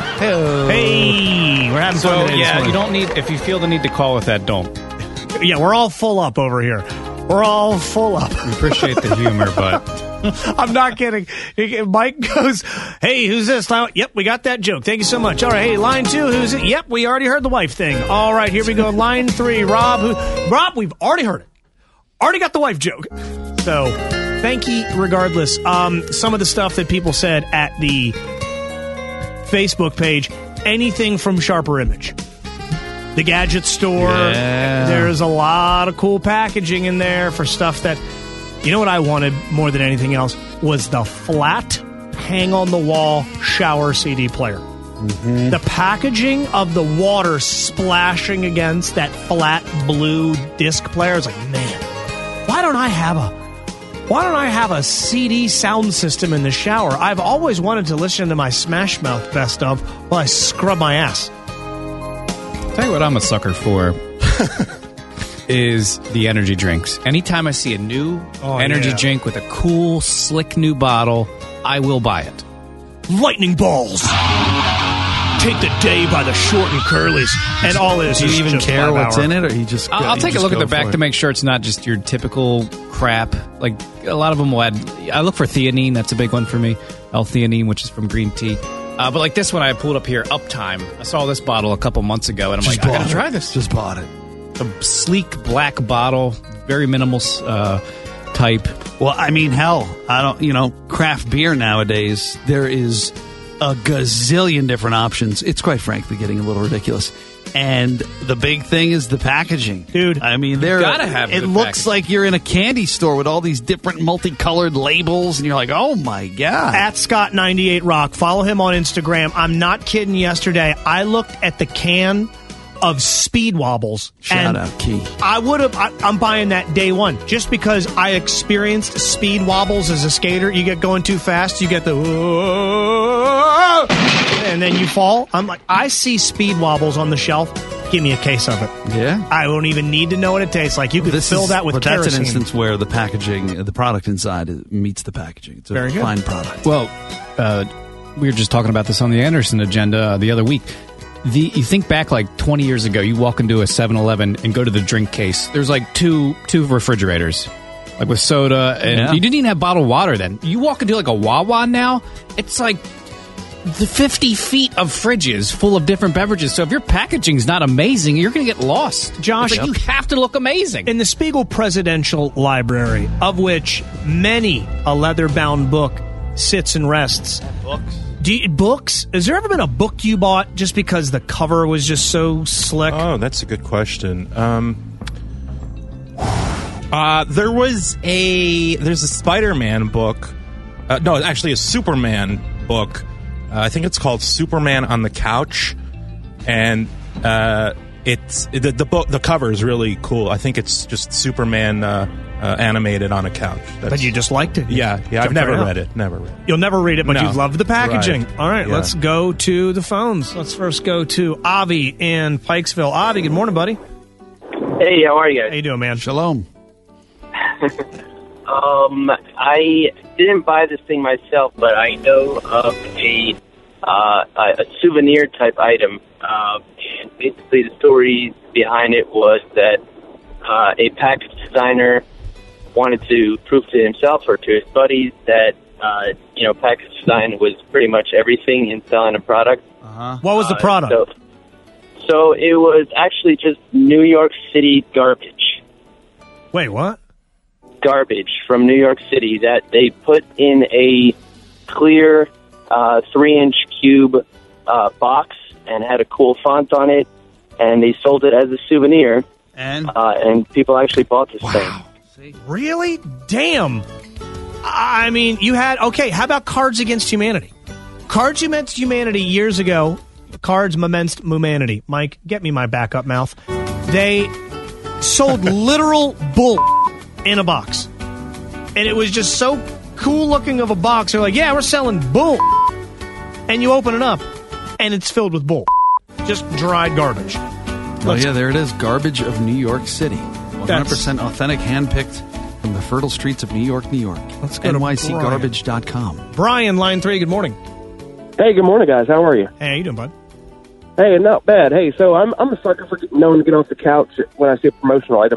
Hey, we're having so fun today. this yeah, morning. you don't need if you feel the need to call with that, don't. Yeah, we're all full up over here. We're all full up. We appreciate the humor, but I'm not kidding. Mike goes, hey, who's this? Yep, we got that joke. Thank you so much. All right, hey, line two, who's it? Yep, we already heard the wife thing. All right, here we go. Line three, Rob. Who, Rob, we've already heard it. Already got the wife joke. So, thank you regardless. Um, some of the stuff that people said at the Facebook page, anything from Sharper Image. The gadget store. Yeah. There's a lot of cool packaging in there for stuff that, you know what I wanted more than anything else was the flat hang-on-the-wall shower C D player. Mm-hmm. The packaging of the water splashing against that flat blue disc player is like, man, why don't I have a why don't I have a C D sound system in the shower? I've always wanted to listen to my Smash Mouth best of while I scrub my ass. Tell you what I'm a sucker for is the energy drinks. Anytime I see a new Oh, energy yeah. drink with a cool, slick new bottle, I will buy it. Lightning balls. Take the day by the short and curlies, and all is Do you is even just care five what's hour. in it, or you just? I'll, I'll you take a just look at go the back for to it? make sure it's not just your typical crap. Like, a lot of them will add... I look for theanine. That's a big one for me. L-theanine, which is from green tea. Uh, but like this one I pulled up here, Uptime. I saw this bottle a couple months ago, and I'm Just like, I bought gotta it. try this. Just bought it. A sleek black bottle, very minimal uh, type. Well, I mean, hell, I don't. You know, craft beer nowadays, there is a gazillion different options. It's quite frankly getting a little ridiculous. And the big thing is the packaging, Dude, I mean, there gotta have it good looks packaging. like you're in a candy store with all these different multicolored labels, and you're like, oh my god! At Scott ninety-eight Rock. Follow him on Instagram. I'm not kidding. Yesterday, I looked at the can of Speed Wobbles. Shout and out, Key. I would have. I, I'm buying that day one just because I experienced Speed Wobbles as a skater. You get going too fast, you get the, and then you fall. I'm like, I see Speed Wobbles on the shelf. Give me a case of it. Yeah. I don't even need to know what it tastes like. You could This fill is- that with but kerosene. that's an instance where the packaging, the product inside, it meets the packaging. It's a Very good. fine product. Well, uh, we were just talking about this on the Anderson agenda uh, the other week. The you think back like twenty years ago, you walk into a seven eleven and go to the drink case. There's like two two refrigerators, like with soda, and Yeah. you didn't even have bottled water then. You walk into like a Wawa now, it's like the fifty feet of fridges full of different beverages. So if your packaging's not amazing, you're going to get lost. Josh, It's like, you have to look amazing. In the Spiegel Presidential Library, of which many a leather-bound book sits and rests. Books. Do you, books? Has there ever been a book you bought just because the cover was just so slick? Oh, that's a good question. Um, uh, there was a there's a Spider-Man book. Uh, no, actually, a Superman book. Uh, I think it's called Superman on the Couch, and uh, it's the, the book. The cover is really cool. I think it's just Superman uh, uh, animated on a couch. That's, But you just liked it. yeah, yeah. I've Jumped never right out. read it. Never read it. You'll never read it, but No. you love the packaging. Right. All right, Yeah. let's go to the phones. Let's first go to Avi in Pikesville. Avi, good morning, buddy. Hey, how are you How guys? you doing, man? Shalom. Um, I didn't buy this thing myself, but I know of a uh, a souvenir type item. Uh, and basically, the story behind it was that uh, a package designer wanted to prove to himself or to his buddies that uh, you know package design was pretty much everything in selling a product. What was the Uh, product? So, so it was actually just New York City garbage. Wait, what? Garbage from New York City that they put in a clear uh, three-inch cube uh, box and had a cool font on it, and they sold it as a souvenir, And uh, and people actually bought this thing. Really? Damn. I mean, you had, okay, how about Cards Against Humanity? Cards Against Humanity years ago, Cards Against Humanity. Mike, get me my backup mouth. They sold literal bull in a box. And it was just so cool looking of a box. They're like, yeah, we're selling bull. And you open it up, and it's filled with bull. Just dried garbage. oh yeah, there it is. Garbage of New York City. one hundred percent authentic, handpicked from the fertile streets of New York, New York. Let's go to N Y C garbage dot com. Brian, line three, good morning. Hey, good morning, guys. How are you? Hey, how you doing, bud? Hey, not bad. Hey, so I'm I'm a sucker for knowing to get off the couch when I see a promotional item.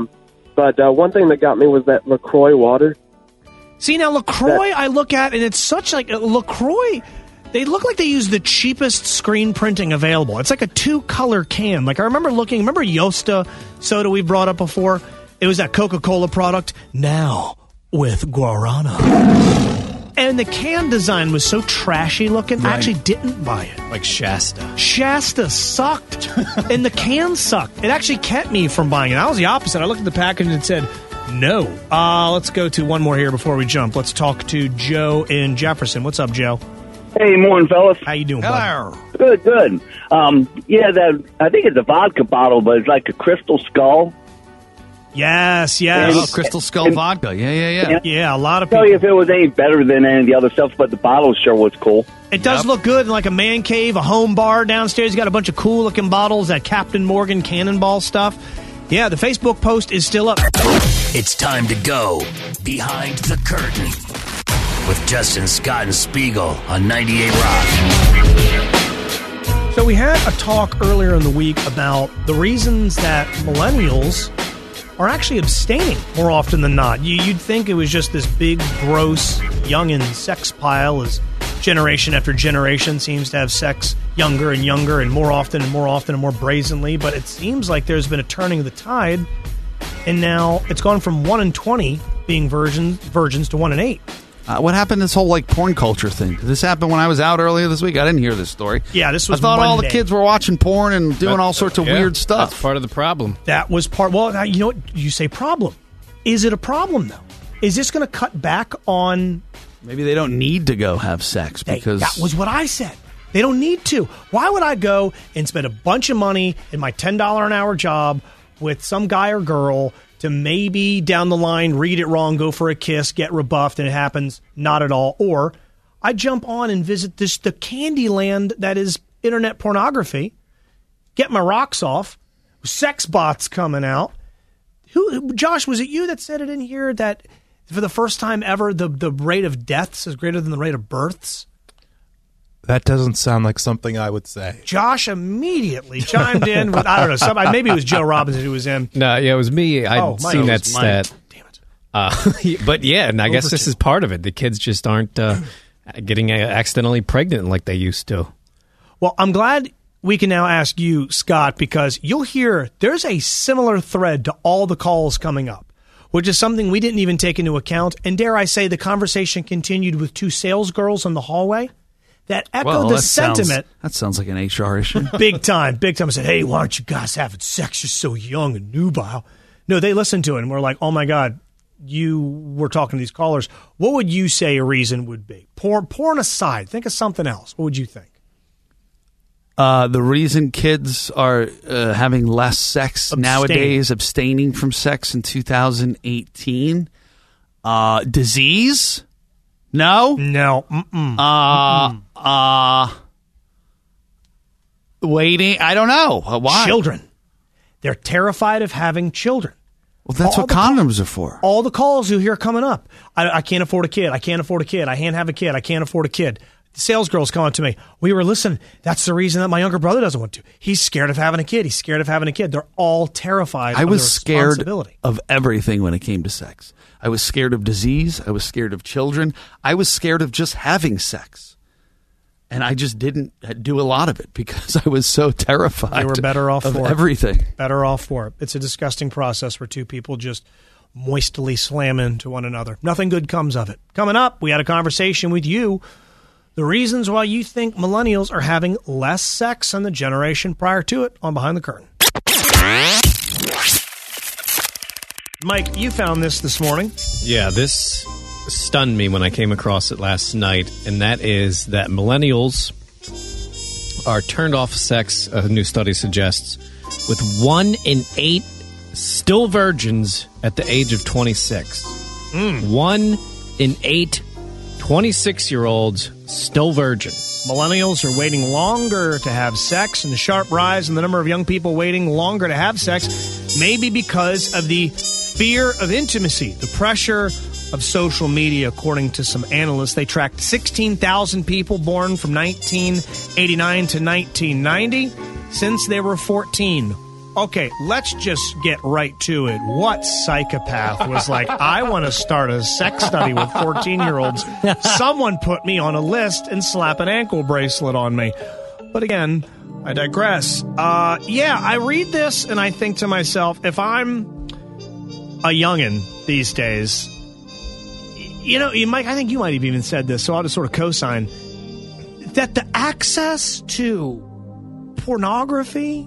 but uh, one thing that got me was that LaCroix water. See, now LaCroix, I look at, and it's such like LaCroix. They look like they use the cheapest screen printing available. It's like a two-color can. Like I remember looking, remember Yosta soda we brought up before? It was that Coca-Cola product, now with guarana. And the can design was so trashy looking, right. I actually didn't buy it. Like Shasta. Shasta sucked, and the can sucked. It actually kept me from buying it. I was the opposite. I looked at the package and it said, no. Uh, let's go to one more here before we jump. Let's talk to Joe in Jefferson. What's up, Joe? Hey, morning, fellas. How you doing, Hello. Bud? Good, good. Um, yeah, that I think it's a vodka bottle, but it's like a Crystal Skull. Yes, yes. Oh, Crystal Skull and, vodka. Yeah, yeah, yeah. Yeah, yeah a lot of people. I'll tell you if it was any better than any of the other stuff, but the bottle sure was cool. It does yep. look good in like a man cave, a home bar downstairs. You got a bunch of cool-looking bottles, that Captain Morgan Cannonball stuff. Yeah, the Facebook post is still up. It's time to go behind the curtain with Justin Scott and Spiegel on ninety-eight Rock. So we had a talk earlier in the week about the reasons that millennials are actually abstaining more often than not. You, you'd think it was just this big, gross, youngin' sex pile as generation after generation seems to have sex younger and younger and more often and more often and more brazenly. But it seems like there's been a turning of the tide, and now it's gone from one in twenty being virgins, virgins to one in eight. Uh, what happened to this whole like porn culture thing? This happened when I was out earlier this week. I didn't hear this story. Yeah, this was I thought Monday. all the kids were watching porn and doing But, all sorts of yeah, weird stuff. That's part of the problem. That was part. Well, now, you know what? You say problem. Is it a problem, though? Is this going to cut back on... Maybe they don't need to go have sex because... They, that was what I said. They don't need to. Why would I go and spend a bunch of money in my ten dollars an hour job with some guy or girl to maybe down the line read it wrong, go for a kiss, get rebuffed, and it happens? Not at all. Or I jump on and visit this the candy land that is internet pornography, get my rocks off, sex bots coming out. Who, Josh, was it you that said it in here that for the first time ever the, the rate of deaths is greater than the rate of births? That doesn't sound like something I would say. Josh immediately chimed in with, I don't know, somebody, maybe it was Joe Robinson who was in. No, yeah, it was me. I'd oh, seen that mine. stat. Damn it. Uh, but yeah, and I Over guess this two. is part of it. The kids just aren't uh, getting accidentally pregnant like they used to. Well, I'm glad we can now ask you, Scott, because you'll hear there's a similar thread to all the calls coming up, which is something we didn't even take into account. And dare I say, the conversation continued with two sales girls in the hallway that echoed well, the that sentiment. Sounds, that sounds like an H R issue. Big time, big time. I said, hey, why aren't you guys having sex? You're so young and nubile. No, they listened to it and were like, oh my God, you were talking to these callers. What would you say a reason would be? Porn, porn aside, think of something else. What would you think? Uh, the reason kids are uh, having less sex Abstain. nowadays, abstaining from sex in two thousand eighteen, uh, disease? No? No. Mm-mm. Uh, Mm-mm. uh, waiting. I don't know. Why? Children. They're terrified of having children. Well, that's all what condoms call, are for. All the calls you hear coming up. I, I can't afford a kid. I can't afford a kid. I can't have a kid. I can't afford a kid. The sales girls come up to me. We were listening. That's the reason that my younger brother doesn't want to. He's scared of having a kid. He's scared of having a kid. They're all terrified I of was the scared responsibility. of everything when it came to sex. I was scared of disease. I was scared of children. I was scared of just having sex. And I just didn't do a lot of it because I was so terrified. They were better off of for everything. It. Better off for it. It's a disgusting process where two people just moistly slam into one another. Nothing good comes of it. Coming up, we had a conversation with you. The reasons why you think millennials are having less sex than the generation prior to it on Behind the Curtain. Mike, you found this this morning. Yeah, this stunned me when I came across it last night, and that is that millennials are turned off sex, a new study suggests, with one in eight still virgins at the age of twenty-six. Mm. One in eight twenty-six-year-olds still virgins. Millennials are waiting longer to have sex, and the sharp rise in the number of young people waiting longer to have sex may be because of the fear of intimacy, the pressure of social media. According to some analysts, they tracked sixteen thousand people born from nineteen eighty-nine to nineteen ninety. Since they were fourteen, Okay, let's just get right to it. What psychopath was like, I want to start a sex study with fourteen-year-olds. Someone put me on a list and slap an ankle bracelet on me. But again, I digress. Uh, yeah, I read this and I think to myself, if I'm a youngin' these days, you know, you might, I think you might have even said this, so I'll just sort of co-sign, that the access to pornography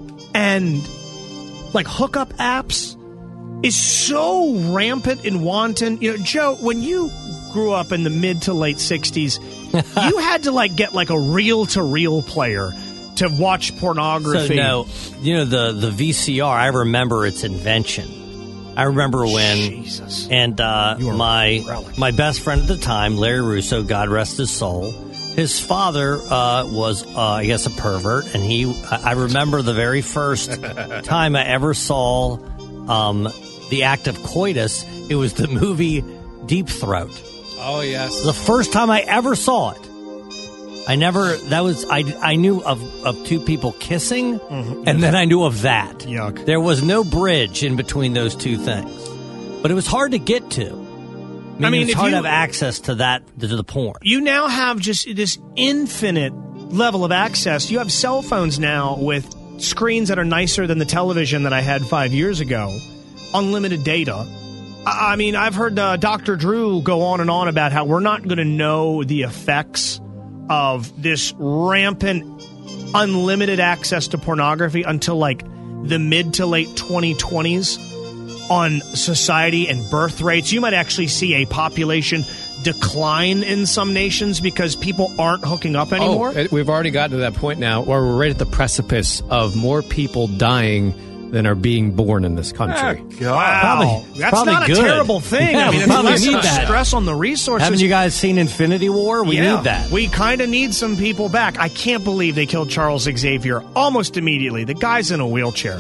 and like hookup apps is so rampant and wanton. You know, Joe, when you grew up in the mid to late sixties, you had to like get like a reel to reel player to watch pornography. So no, you know the the V C R. I remember its invention. I remember when, Jesus. and uh, my my best friend at the time, Larry Russo, God rest his soul. His father uh, was, uh, I guess, a pervert, and he. I remember the very first time I ever saw um, the act of coitus. It was the movie Deep Throat. Oh yes, the first time I ever saw it. I never. That was. I. I knew of of two people kissing, mm-hmm. and then I knew of that. Yuck. There was no bridge in between those two things, but it was hard to get to. I mean, I mean it's hard you, to have access to that, to the porn. You now have just this infinite level of access. You have cell phones now with screens that are nicer than the television that I had five years ago. Unlimited data. I, I mean, I've heard uh, Doctor Drew go on and on about how we're not going to know the effects of this rampant, unlimited access to pornography until like the mid to late twenty twenties. On society and birth rates. You might actually see a population decline in some nations because people aren't hooking up anymore. Oh, we've already gotten to that point now where we're right at the precipice of more people dying than are being born in this country. Oh, God. Wow. Probably, That's probably not good. a terrible thing. Yeah, I mean, we it's probably less need of that. stress on the resources. Haven't you guys seen Infinity War? We yeah, need that. We kind of need some people back. I can't believe they killed Charles Xavier almost immediately. The guy's in a wheelchair.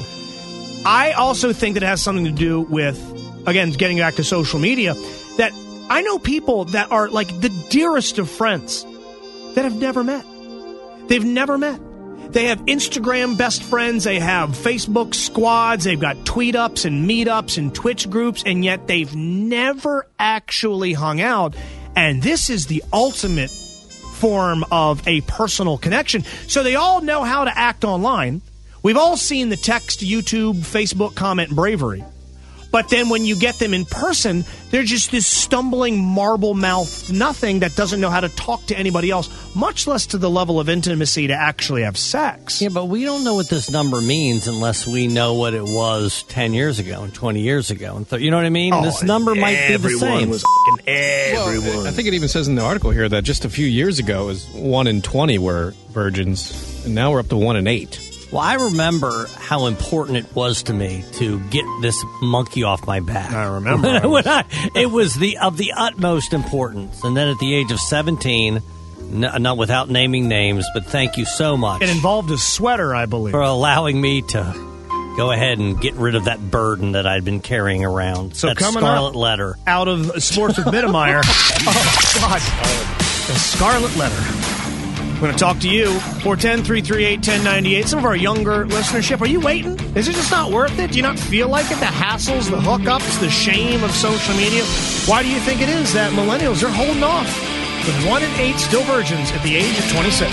I also think that it has something to do with, again, getting back to social media, that I know people that are like the dearest of friends that have never met. They've never met. They have Instagram best friends. They have Facebook squads. They've got tweet ups and meetups and Twitch groups, and yet they've never actually hung out. And this is the ultimate form of a personal connection. So they all know how to act online. We've all seen the text, YouTube, Facebook comment bravery. But then when you get them in person, they're just this stumbling, marble-mouthed nothing that doesn't know how to talk to anybody else, much less to the level of intimacy to actually have sex. Yeah, but we don't know what this number means unless we know what it was ten years ago and twenty years ago. And th- you know what I mean? Oh, this number might be the same. Was everyone. Well, I think it even says in the article here that just a few years ago, it was one in twenty were virgins, and now we're up to one in eight. Well, I remember how important it was to me to get this monkey off my back. I remember. when I, when I, it was the of the utmost importance. And then at the age of seventeen, no, not without naming names, but thank you so much. It involved a sweater, I believe. For allowing me to go ahead and get rid of that burden that I'd been carrying around. So that coming scarlet up, letter. Out of Sports with Mittermeier. Oh, God. The scarlet letter. I'm going to talk to you. four one zero, three three eight, one zero nine eight. Some of our younger listenership. Are you waiting? Is it just not worth it? Do you not feel like it? The hassles, the hookups, the shame of social media? Why do you think it is that millennials are holding off with one in eight still virgins at the age of twenty-six?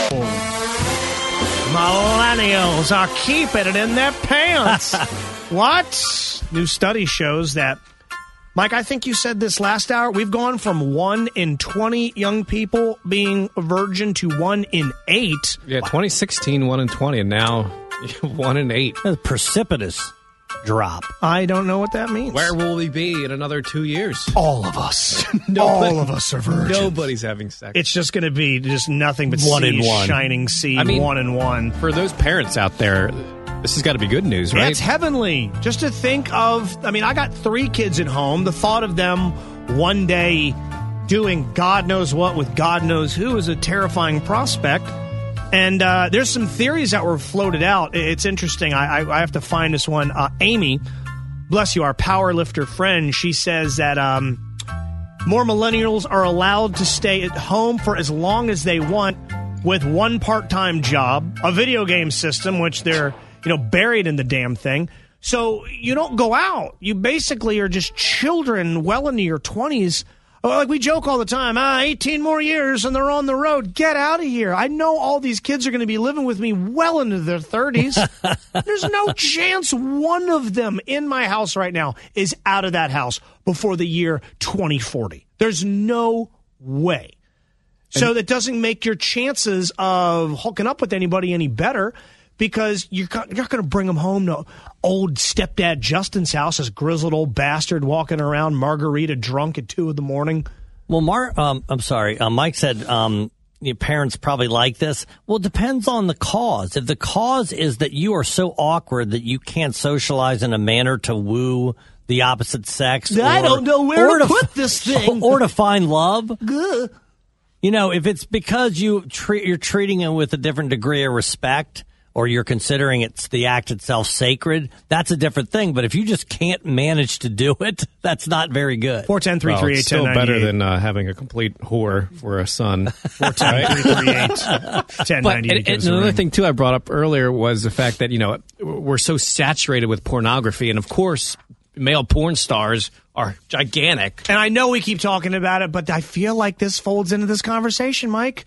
Millennials are keeping it in their pants. What? New study shows that, Mike, I think you said this last hour. We've gone from one in twenty young people being a virgin to one in eight. Yeah, twenty sixteen, one in twenty, and now one in eight. A precipitous drop. I don't know what that means. Where will we be in another two years? All of us. Nobody, All of us are virgins. Nobody's having sex. It's just going to be just nothing but one seed, in one. shining seed, I mean, one in one. For those parents out there, this has got to be good news, right? That's heavenly. Just to think of, I mean, I got three kids at home. The thought of them one day doing God knows what with God knows who is a terrifying prospect. And uh, there's some theories that were floated out. It's interesting. I, I, I have to find this one. Uh, Amy, bless you, our power lifter friend, she says that um, more millennials are allowed to stay at home for as long as they want with one part-time job, a video game system, which they're you know, buried in the damn thing. So you don't go out. You basically are just children well into your twenties. Like we joke all the time, ah, eighteen more years and they're on the road. Get out of here. I know all these kids are going to be living with me well into their thirties. There's no chance one of them in my house right now is out of that house before the year twenty forty. There's no way. So that doesn't make your chances of hooking up with anybody any better, because you're not going to bring them home to old stepdad Justin's house, this grizzled old bastard walking around margarita drunk at two in the morning. Well, Mar- um, I'm sorry. Uh, Mike said um, your parents probably like this. Well, it depends on the cause. If the cause is that you are so awkward that you can't socialize in a manner to woo the opposite sex. I or, don't know where or to to put this thing. Or to find love. Good. You know, if it's because you treat, you're treating it with a different degree of respect, or you're considering it's the act itself sacred, that's a different thing. But if you just can't manage to do it, that's not very good. four one zero, three three eight, well, one zero it's still better than uh, having a complete whore for a son. four one zero, three three eight, one zero nine eight. But and, and another thing, too, I brought up earlier was the fact that, you know, we're so saturated with pornography. And, of course, male porn stars are gigantic. And I know we keep talking about it, but I feel like this folds into this conversation, Mike.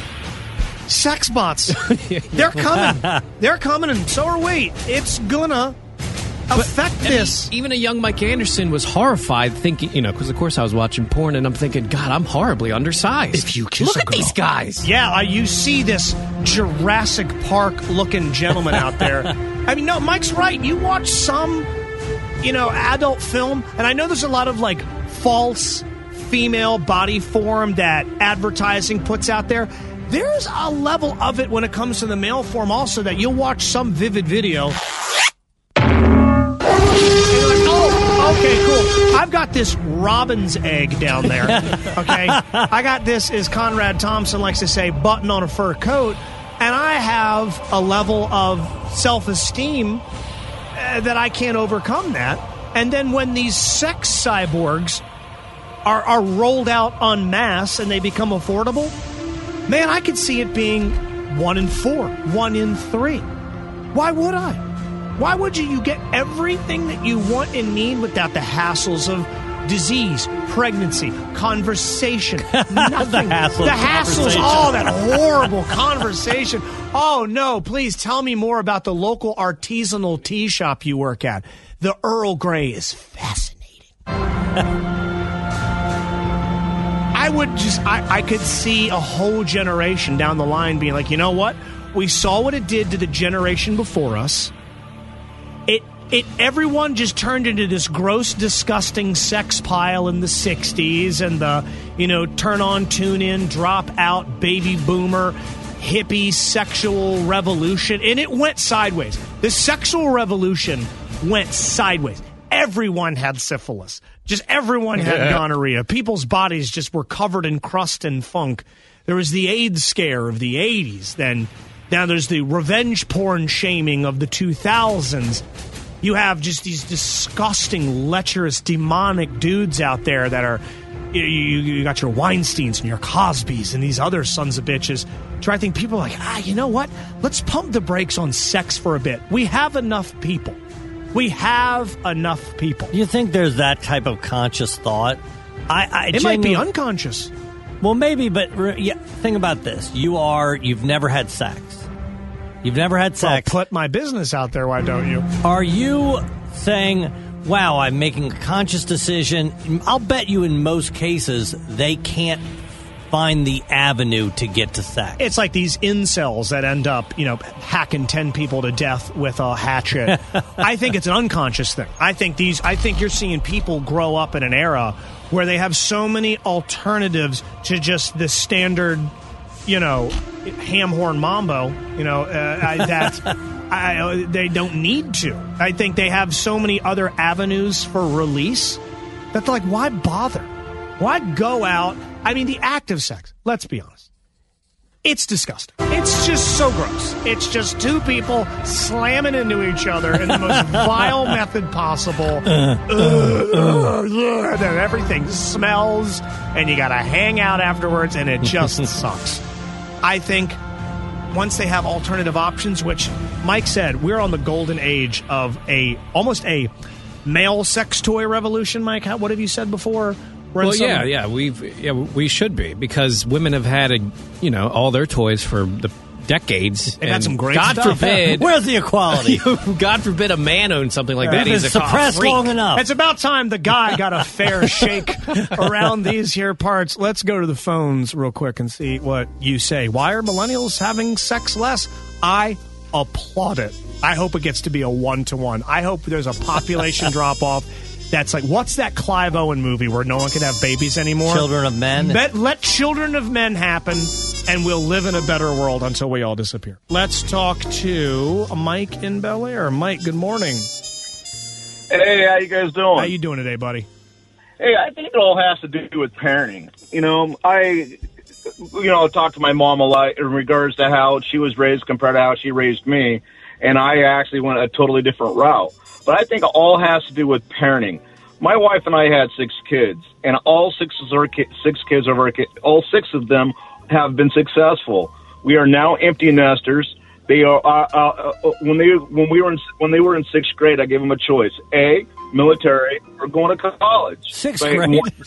Sex bots. They're coming. They're coming, and so are we. It's gonna affect but, this. I mean, even a young Mike Anderson was horrified, thinking, you know, because of course I was watching porn, and I'm thinking, God, I'm horribly undersized. If you kiss Look a at girl. these guys. Yeah, uh, you see this Jurassic Park-looking gentleman out there. I mean, no, Mike's right. You watch some, you know, adult film, and I know there's a lot of, like, false female body form that advertising puts out there. There's a level of it when it comes to the male form also, that you'll watch some vivid video. And you're like, oh, okay, cool. I've got this robin's egg down there, okay? I got this, as Conrad Thompson likes to say, button on a fur coat, and I have a level of self-esteem uh, that I can't overcome that. And then when these sex cyborgs are, are rolled out en masse and they become affordable, man, I could see it being one in four, one in three. Why would I? Why would you? You get everything that you want and need without the hassles of disease, pregnancy, conversation, nothing. the hassles, the hassles, oh, that horrible conversation. Oh, no, please tell me more about the local artisanal tea shop you work at. The Earl Grey is fascinating. I would just, I, I could see a whole generation down the line being like, you know what? We saw what it did to the generation before us. It, it, everyone just turned into this gross, disgusting sex pile in the sixties, and the, you know, turn on, tune in, drop out, baby boomer, hippie sexual revolution. And it went sideways. The sexual revolution went sideways. Everyone had syphilis. Just everyone had yeah. gonorrhea. People's bodies just were covered in crust and funk. There was the AIDS scare of the eighties. Then now there's the revenge porn shaming of the two thousands. You have just these disgusting, lecherous, demonic dudes out there that are, you, you, you got your Weinsteins and your Cosbys and these other sons of bitches. So I think people are like, ah, you know what? Let's pump the brakes on sex for a bit. We have enough people. We have enough people. You think there's that type of conscious thought? I, I it might be genuinely- unconscious. Well, maybe, but re- yeah, think about this. You are, you've never had sex. You've never had sex. Well, put my business out there, why don't you? Are you saying, wow, I'm making a conscious decision? I'll bet you in most cases they can't find the avenue to get to sex. It's like these incels that end up, you know, hacking ten people to death with a hatchet. I think it's an unconscious thing. I think these, I think you're seeing people grow up in an era where they have so many alternatives to just the standard, you know, ham horn mambo, you know, uh, I, that I, they don't need to. I think they have so many other avenues for release that they're like, why bother? Why go out? I mean, the act of sex, let's be honest, it's disgusting. It's just so gross. It's just two people slamming into each other in the most vile method possible. Uh, uh, uh, then everything smells, and you got to hang out afterwards, and it just sucks. I think once they have alternative options, which Mike said, we're on the golden age of a almost a male sex toy revolution. Mike, how, what have you said before? We're in Well, some- yeah, yeah, we've yeah we should be, because women have had a, you know all their toys for the decades. They've had and some great God stuff. forbid, Where's the equality? God forbid a man owns something like that. He's a suppressed freak. long enough. It's about time the guy got a fair shake around these here parts. Let's go to the phones real quick and see what you say. Why are millennials having sex less? I applaud it. I hope it gets to be a one-to-one. I hope there's a population drop-off. That's like, what's that Clive Owen movie where no one can have babies anymore? Children of Men. Let, let children of men happen, and we'll live in a better world until we all disappear. Let's talk to Mike in Bel Air. Mike, good morning. Hey, how you guys doing? How you doing today, buddy? Hey, I think it all has to do with parenting. You know, I, you know, talk to my mom a lot in regards to how she was raised compared to how she raised me, and I actually went a totally different route. But I think it all has to do with parenting. My wife and I had six kids, and all six of our ki- six kids of our ki- all six of them have been successful. We are now empty nesters. They are uh, uh, uh, when they when we were in, when they were in sixth grade, I gave them a choice: A, military, or going to college. Sixth But grade. one-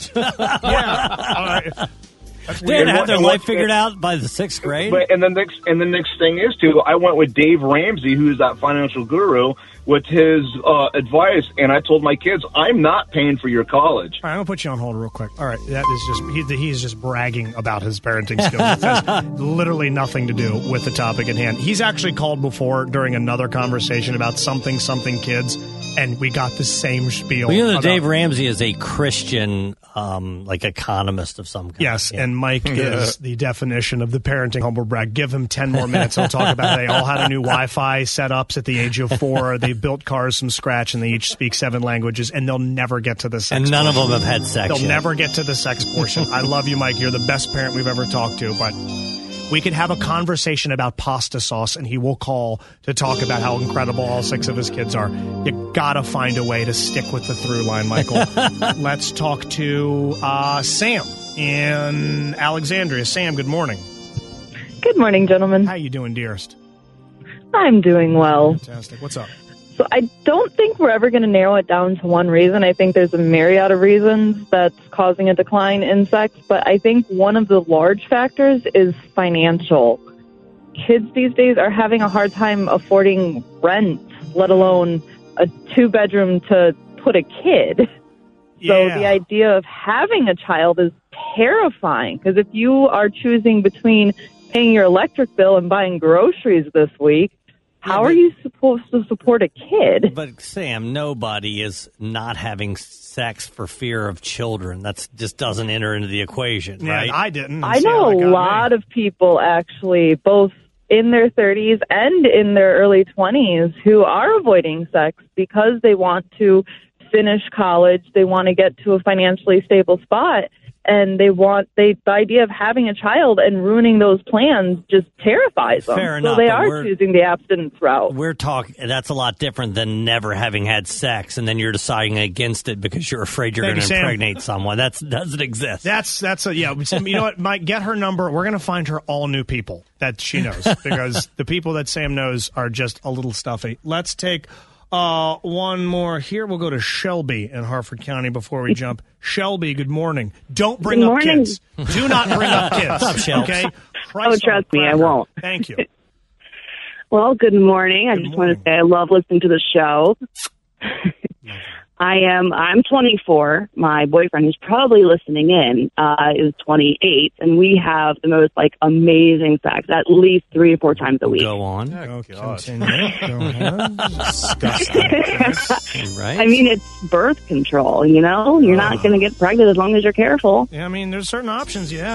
yeah. Uh, They had to have their And life what- figured out by the sixth grade. But and the next and the next thing is too, I went with Dave Ramsey, who's that financial guru, with his uh, advice, and I told my kids, I'm not paying for your college. All right, I'm going to put you on hold real quick. All right, that is just, he, he's just bragging about his parenting skills. It has literally nothing to do with the topic at hand. He's actually called before during another conversation about something, something kids, and we got the same spiel. Well, you know, about- Dave Ramsey is a Christian, um, like economist of some kind. Yes, Yeah. and Mike is the definition of the parenting humble brag. Give him ten more minutes. He'll talk about how they all had a new Wi-Fi setups at the age of four. They built cars from scratch, and they each speak seven languages, and they'll never get to the sex And none of portion. them have had sex They'll yet. never get to the sex portion. I love you, Mike. You're the best parent we've ever talked to, but we could have a conversation about pasta sauce, and he will call to talk about how incredible all six of his kids are. You gotta find a way to stick with the through line, Michael. Let's talk to uh, Sam in Alexandria. Sam, good morning. Good morning, gentlemen. How you doing, dearest? I'm doing well. Fantastic. What's up? So I don't think we're ever going to narrow it down to one reason. I think there's a myriad of reasons that's causing a decline in sex, but I think one of the large factors is financial. Kids these days are having a hard time affording rent, let alone a two-bedroom to put a kid. So Yeah. the idea of having a child is terrifying, because if you are choosing between paying your electric bill and buying groceries this week, how are you supposed to support a kid? But Sam, nobody is not having sex for fear of children. That just doesn't enter into the equation, Yeah, right? I didn't. I See how know that a got me. lot of people actually, both in their thirties and in their early twenties, who are avoiding sex because they want to finish college, they want to get to a financially stable spot, and they want they the idea of having a child and ruining those plans just terrifies them. Fair so enough, they but are we're- choosing the abstinence route. We're talking. That's a lot different than never having had sex, and then you're deciding against it because you're afraid you're Thank going you, to Sam. impregnate someone. That doesn't exist. That's that's a yeah. You know what, Mike? Get her number. We're gonna find her all new people that she knows because the people that Sam knows are just a little stuffy. Let's take uh, one more here. We'll go to Shelby in Harford County before we jump. Shelby, good morning. Don't bring Good up morning. kids. Do not bring up kids. What's up, Shelby? Okay. Oh, Christ on a trust me, I cracker. won't. Thank you. Well, good morning. I Good just morning. want to say I love listening to the show. I am, I'm twenty-four. My boyfriend, who's probably listening in, uh, is twenty-eight, and we have the most, like, amazing sex at least three or four times a week. Go on. Oh, continue. Go ahead. Disgusting. Right. I mean, it's birth control, you know? You're not going to get pregnant as long as you're careful. Yeah, I mean, there's certain options. Yeah.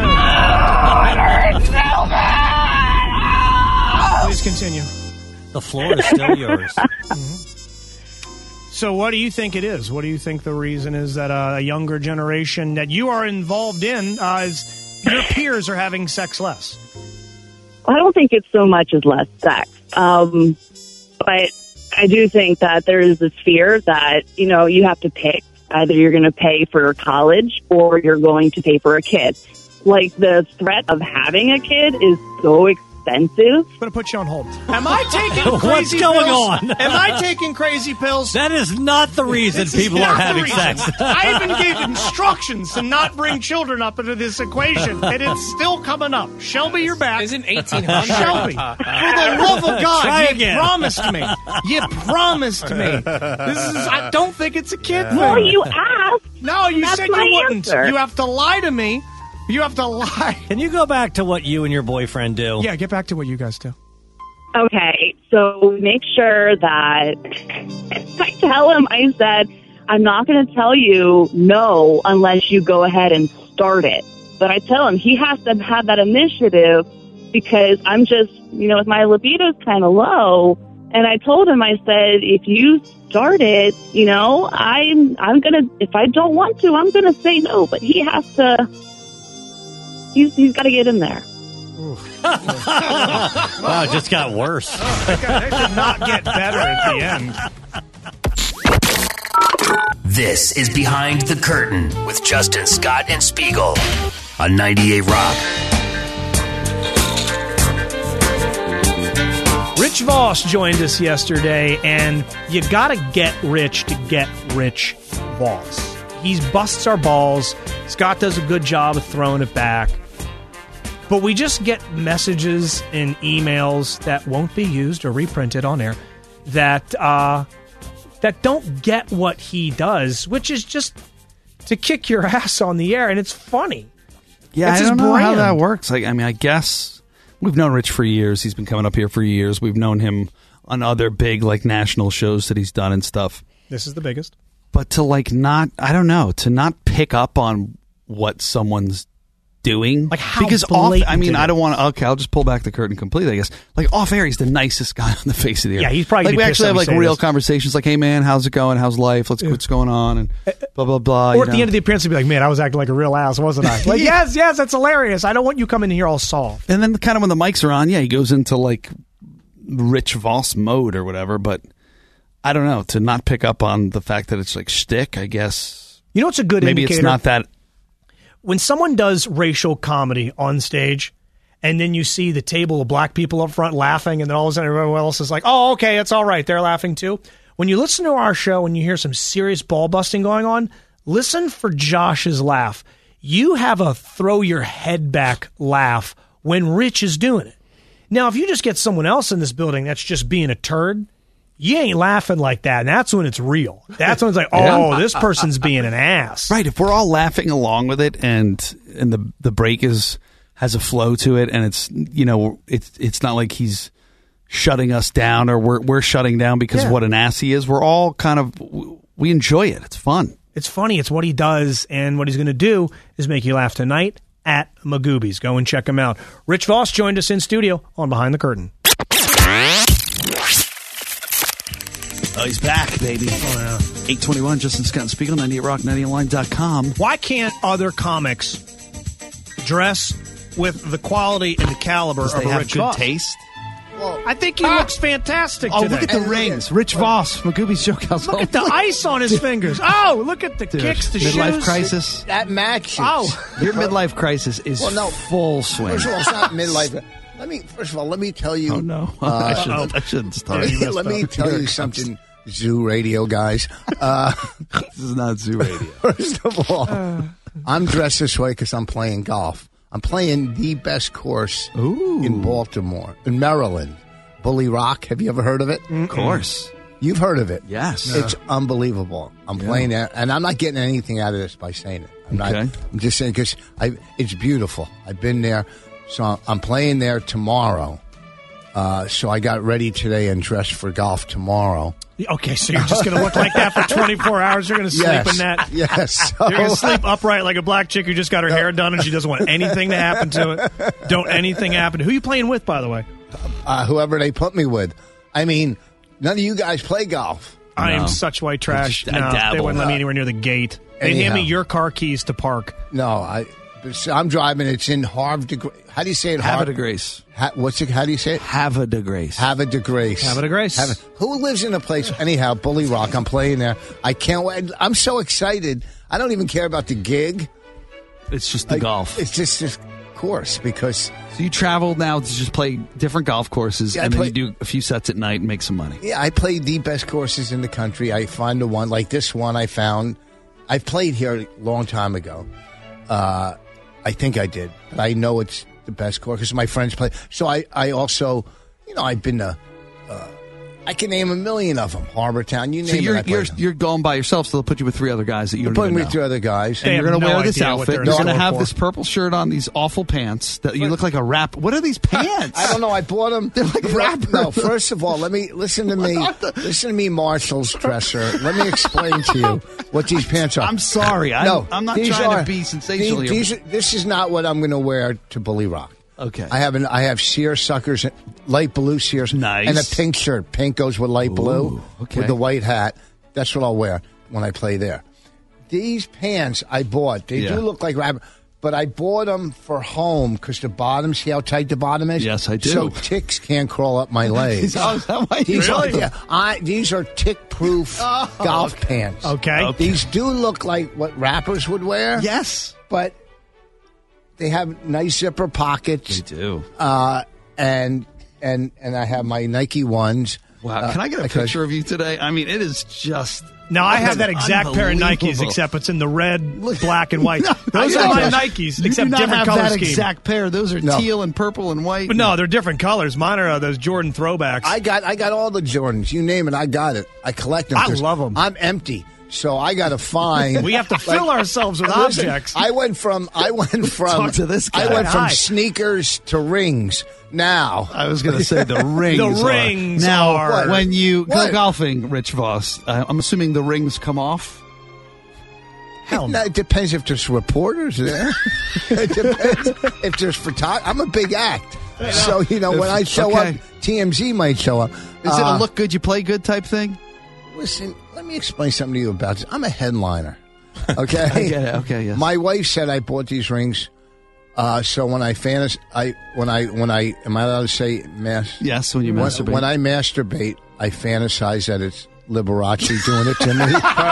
Please continue. The floor is still yours. So what do you think it is? What do you think the reason is that uh, a younger generation that you are involved in, uh, is your peers are having sex less? I don't think it's so much as less sex. Um, but I do think that there is this fear that, you know, you have to pick. Either you're going to pay for college or you're going to pay for a kid. Like, the threat of having a kid is so expensive expensive. I'm going to put you on hold. Am I taking What's crazy going pills? on? Am I taking crazy pills? That is not the reason This is people not are the having reason. sex. I even gave instructions to not bring children up into this equation, and it's still coming up. Shelby, you're back. Isn't eighteen hundred? Shelby, for the love of God, Try you again. promised me. You promised me. This is. I don't think it's a kid thing. Well, you asked. No, you That's said my you wouldn't. answer. You have to lie to me. You have to lie. Can you go back to what you and your boyfriend do? Yeah, get back to what you guys do. Okay, so make sure that I tell him, I said, I'm not going to tell you no unless you go ahead and start it. But I tell him he has to have that initiative because I'm just, you know, my libido's kind of low. And I told him, I said, if you start it, you know, I'm, I'm going to, if I don't want to, I'm going to say no. But he has to, he's, he's got to get in there. Wow, it just got worse. It did not get better at the end. This is Behind the Curtain with Justin Scott and Spiegel on ninety-eight Rock. Rich Voss joined us yesterday, and you gotta get rich to get Rich Voss. He busts our balls. Scott does a good job of throwing it back. But we just get messages and emails that won't be used or reprinted on air that uh, that don't get what he does, which is just to kick your ass on the air, and it's funny. Yeah, It's I his don't know how brand. that works. Like, I mean, I guess we've known Rich for years. He's been coming up here for years. We've known him on other big, like, national shows that he's done and stuff. This is the biggest. But to, like, not, I don't know, to not pick up on what someone's doing. Like, how because off, blatant I mean, is I it? don't want to, okay, I'll just pull back the curtain completely, I guess. Like, off air, he's the nicest guy on the face of the earth. Yeah, he's probably like, gonna we be actually have, pissed like, that we say real this. conversations, like, hey, man, how's it going? How's life? Let's, what's going on? And blah, blah, blah. Or you at the know. end of the appearance, he'd be like, man, I was acting like a real ass, wasn't I? Like, Yeah. yes, yes, that's hilarious. I don't want you coming in here all soft. And then kind of when the mics are on, yeah, he goes into like Rich Voss mode or whatever. But I don't know, to not pick up on the fact that it's like shtick, I guess. You know what's a good Maybe indicator? it's not that. When someone does racial comedy on stage, and then you see the table of black people up front laughing, and then all of a sudden everyone else is like, oh, okay, it's all right. They're laughing too. When you listen to our show and you hear some serious ball busting going on, listen for Josh's laugh. You have a throw your head back laugh when Rich is doing it. Now, if you just get someone else in this building that's just being a turd, you ain't laughing like that. And that's when it's real. That's when it's like, oh, Yeah. this person's being an ass. Right. If we're all laughing along with it and and the the break is has a flow to it and it's, you know, it's it's not like he's shutting us down or we're we're shutting down because Yeah. of what an ass he is. We're all kind of, we enjoy it. It's fun. It's funny. It's what he does, and what he's going to do is make you laugh tonight at Magoobies. Go and check him out. Rich Voss joined us in studio on Behind the Curtain. Oh, he's back, baby. Oh, yeah. eight twenty-one, Justin Scott and Spiegel, ninety-eight rock ninety eight line dot com. Why can't other comics dress with the quality and the caliber Because of they a have Rich good Voss? taste. I think he looks fantastic Oh, today. look at the rings. Rich Voss, Magoobies Showhouse. Look at the ice on his fingers. Oh, look at the Dude, kicks, the midlife shoes. crisis. That matches. Oh. Your midlife crisis is Well, no. full swing. First of all, it's not midlife. Let me. First of all, let me tell you. Oh, no. uh, I, shouldn't, I shouldn't start. let me tell Here you it comes. something, Zoo Radio guys. Uh, This is not Zoo Radio. first of all, I'm dressed this way because I'm playing golf. I'm playing the best course Ooh. in Baltimore, in Maryland. Bully Rock. Have you ever heard of it? Of course. You've heard of it. Yes. It's unbelievable. I'm Yeah. playing there, and I'm not getting anything out of this by saying it. I'm not. Okay. I'm just saying because I. It's beautiful. I've been there, so I'm playing there tomorrow. Uh, so I got ready today and dressed for golf tomorrow. Okay, so you're just going to look like that for twenty-four hours? You're going to sleep Yes. in that? Yes. You're going to sleep upright like a black chick who just got her hair done and she doesn't want anything to happen to it. Don't anything happen. Who are you playing with, by the way? Uh, whoever they put me with. I mean, none of you guys play golf. I No. am such white trash. I just- I no, they dabble. wouldn't let me anywhere near the gate. They hand me Anyhow. your car keys to park. No, I. but I'm driving. It's in Havre de Grace. How do you say it? Have Havre it a grace. Ha, what's it? How do you say it? Have it a grace. Havre de Grace. Havre de Grace. Havre- Who lives in a place? Anyhow, Bully Rock. I'm playing there. I can't wait. I'm so excited. I don't even care about the gig. It's just the I- golf. It's just, just course because. So you travel now to just play different golf courses, Yeah, I and then play- you do a few sets at night and make some money. Yeah, I play the best courses in the country. I find the one like this one I found. I've played here a long time ago. Uh, I think I did, but I know it's the best course because my friends play. So I, I also, you know, I've been to. Uh, I can name a million of them. Harbortown, you name So you're it. I you're played. you're going by yourself, so they'll put you with three other guys that you They're don't putting even me know. with two other guys. And you're going to have wear no this idea what outfit. they're You're in going to store have for. this purple shirt on, these awful pants that you look like a rap. What are these pants? I don't know. I bought them. They're like rappers. No, first of all, let me listen to me. Listen to me, Marshall's dresser. Let me explain to you what these pants are. I'm sorry. I'm- no, I'm not these trying to are- be sensational these- here. these are- this is not what I'm going to wear to Bully Rock. Okay. I have an I have seersuckers, light blue sears, Nice. and a pink shirt. Pink goes with light blue okay. with the white hat. That's what I'll wear when I play there. These pants I bought. They Yeah. do look like rabbit, but I bought them for home because the bottom. See how tight the bottom is? Yes, I do. So ticks can't crawl up my legs. Oh, is that why you these really? are, yeah, I, these are tick-proof Oh, golf okay. pants. Okay. Okay. These do look like what rappers would wear. Yes. But they have nice zipper pockets. They do. Uh, and and and I have my Nike ones. Wow. Can I get a because- picture of you today? I mean, it is just. Now I have that exact pair of Nikes, Unbelievable. except it's in the red, black, and white. No, Those I are my don't. Nikes, You except do not different have color that scheme. exact pair. Those are No. teal and purple and white. But no, they're different colors. Mine are uh, those Jordan throwbacks. I got I got all the Jordans. You name it, I got it. I collect them. I 'cause love 'em. I'm empty, so I got to find. We have to fill ourselves with Listen, objects. I went from I went from Talk to this guy. I went from Hi. sneakers to rings. Now I was going to say the rings. The are- rings now, are- when you What? go golfing, Rich Voss, uh, I'm assuming the rings come off. Hell no, no. it depends if there's reporters there. It depends if there's photog. I'm a big act, so you know when I show Okay. up, T M Z might show up. Is it Uh, a look good, you play good type thing? Listen, let me explain something to you about this. I'm a headliner. Okay. I get it. Okay, yes. My wife said I bought these rings. Uh, so when I fantas, I when I when I am I allowed to say mas? Yes, when you when, masturbate. When I masturbate, I fantasize that it's Liberace doing it to me.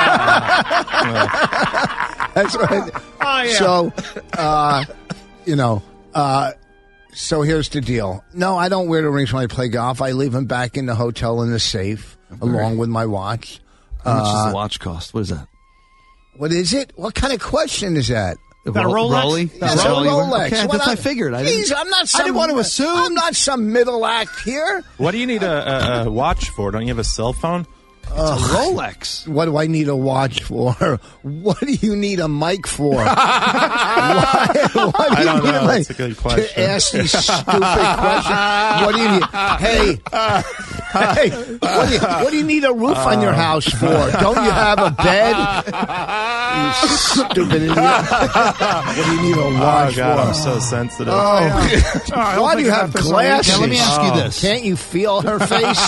That's right. Oh, yeah. So, uh, you know, uh, so here's the deal. No, I don't wear the rings when I play golf. I leave them back in the hotel in the safe, along with my watch. How much does Uh, the watch cost? What is that? What is it? What kind of question is that? That a Ro- Rolex? Rolly? That's It's a Rolly you wear? Rolex. Okay, What that's what I I- figured. I Jeez, didn't, I'm not I some, didn't want to assume. I'm not some middle act here. What do you need a, a, a watch for? Don't you have a cell phone? It's a Rolex. What do I need a watch for? What do you need a mic for? Why, why do I you don't need know. a mic That's a good to question. ask these stupid questions? What do you need? Hey, hey, what do you, what do you need a roof on your house for? Don't you have a bed? You stupid idiot. What do you need a Oh, watch God, for? I'm so sensitive. Oh, why do you have glasses? Now, let me ask you Oh. this. Can't you feel her face?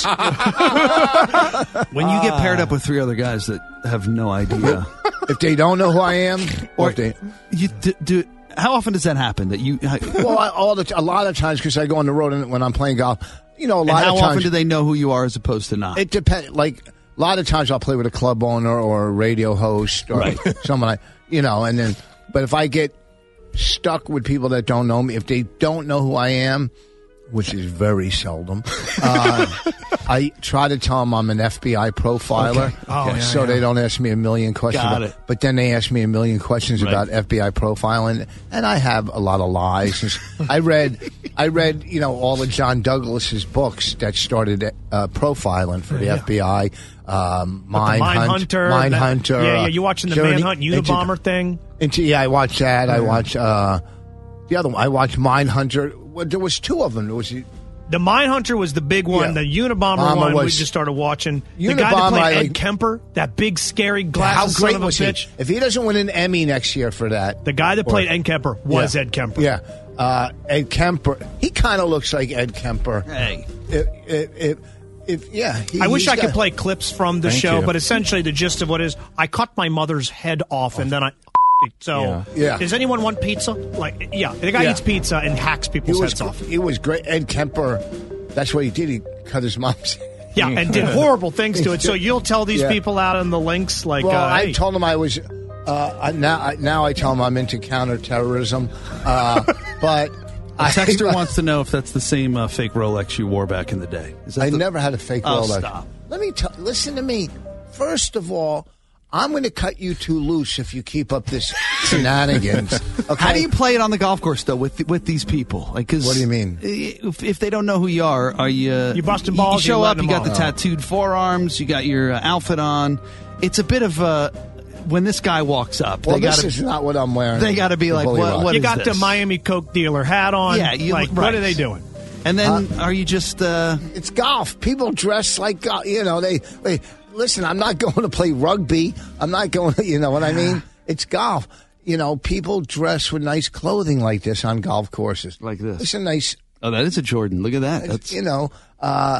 When you get paired up with three other guys that have no idea, If they don't know who I am, or or if they, you do, do, how often does that happen? That you, well, I, all the a lot of times because I go on the road and when I'm playing golf, you know, a and lot how of times often do they know who you are as opposed to not? it depends. Like a lot of times I'll play with a club owner or a radio host or Right. someone, I, you know, and then. But if I get stuck with people that don't know me, if they don't know who I am, which is very seldom, uh, I try to tell them I'm an F B I profiler, Okay. Oh, yeah, so yeah. they don't ask me a million questions. Got about, it. But then they ask me a million questions Right. about F B I profiling, and I have a lot of lies. I read, I read, you know, all of John Douglas's books that started uh, profiling for the Yeah. F B I. Um, But the Mine Mindhunter. Mine that- Hunter. Yeah, yeah. uh, You watching the Journey Manhunt into- Unabomber thing? Into, yeah, I watched that. I watched uh, the other one. I watched Mindhunter. Well, there was two of them. There was The Mindhunter was the big one. Yeah. The Unabomber Mama one we was- just started watching. The guy that Unabomber, played I Ed like- Kemper, that big scary how glasses great son of a was bitch. he? If he doesn't win an Emmy next year for that, The guy that played Or- Ed Kemper was Yeah. Ed Kemper. yeah, uh, Ed Kemper. He kind of looks like Ed Kemper. Hey. If, if, if, if yeah, he, I wish he's I could got- play clips from the Thank show, you. but essentially the gist of what is I cut my mother's head off and then I. So, Yeah. Yeah. does anyone want pizza? Like, yeah, the guy Yeah. eats pizza and hacks He people's was heads off. he was great. Ed Kemper. That's what he did. He cut his mom's. Yeah, and did horrible things to it. So you'll tell these Yeah. people out in the links like, Well, uh, I hey, told him I was. Uh, I- now, I, now I tell them I'm into counterterrorism. Uh, but A texter wants to know if that's the same uh, fake Rolex you wore back in the day. Is that I the- never had a fake Oh, Rolex. stop. Let me tell. Listen to me. First of all, I'm going to cut you too loose if you keep up this shenanigans. Okay? How do you play it on the golf course though with with these people? Like, 'cause What do you mean? If, if they don't know who you are, are you? Uh, You busting you- balls, You show you're up. letting You them got the off. tattooed forearms. You got your uh, outfit on. It's a bit of a. When this guy walks up, Well, they this gotta, is not what I'm wearing. They got to be The like, Bully what? Rock. what you is got this? the Miami Coke dealer hat on. Yeah, you like look- what right. are they doing? And then are you just? Uh, It's golf. People dress like golf. You know, they, they listen. I'm not going to play rugby. I'm not going to. You know what I mean? It's golf. You know, people dress with nice clothing like this on golf courses. Like this. It's a nice. oh, that is a Jordan. Look at that. That's You know. Uh,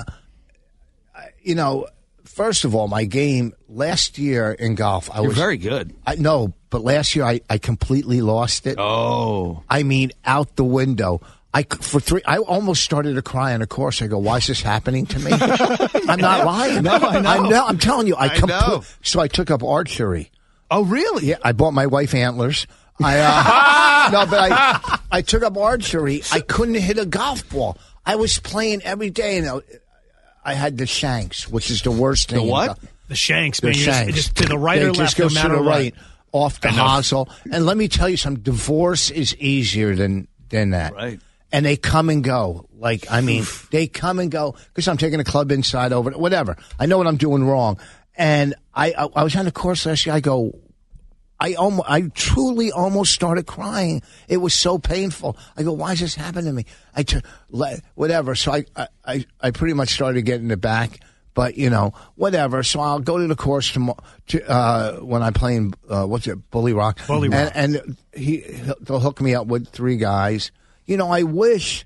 you know. First of all, my game last year in golf, I You're was very good. I no, but last year I, I completely lost it. Oh, I mean, out the window. I c- for three. I almost started to cry on a course. I go, "Why is this happening to me?" I'm not lying. No, I know. I'm, I'm telling you. I, I compl- know. So I took up archery. oh, really? Yeah, I bought my wife antlers. I uh, no, but I I took up archery. I couldn't hit a golf ball. I was playing every day, and I, I had the shanks, which is the worst thing. The in what? golf. The shanks, The man. You just- shanks. Just, to the right They or just left, no goes to matter the what. right, off the I know. hosel. And let me tell you something. Divorce is easier than than that. Right. And they come and go. Like, I mean, they come and go because I'm taking a club inside over, whatever. I know what I'm doing wrong. And I, I, I was on the course last year. I go, I almost, I truly almost started crying. It was so painful. I go, why is this happening to me? I took, whatever. So I, I, I, I pretty much started getting it back. But, you know, whatever. So I'll go to the course tomorrow, to, uh, when I'm playing, uh, what's it, Bully Rock. Bully Rock. And, and he, they'll hook me up with three guys. You know, I wish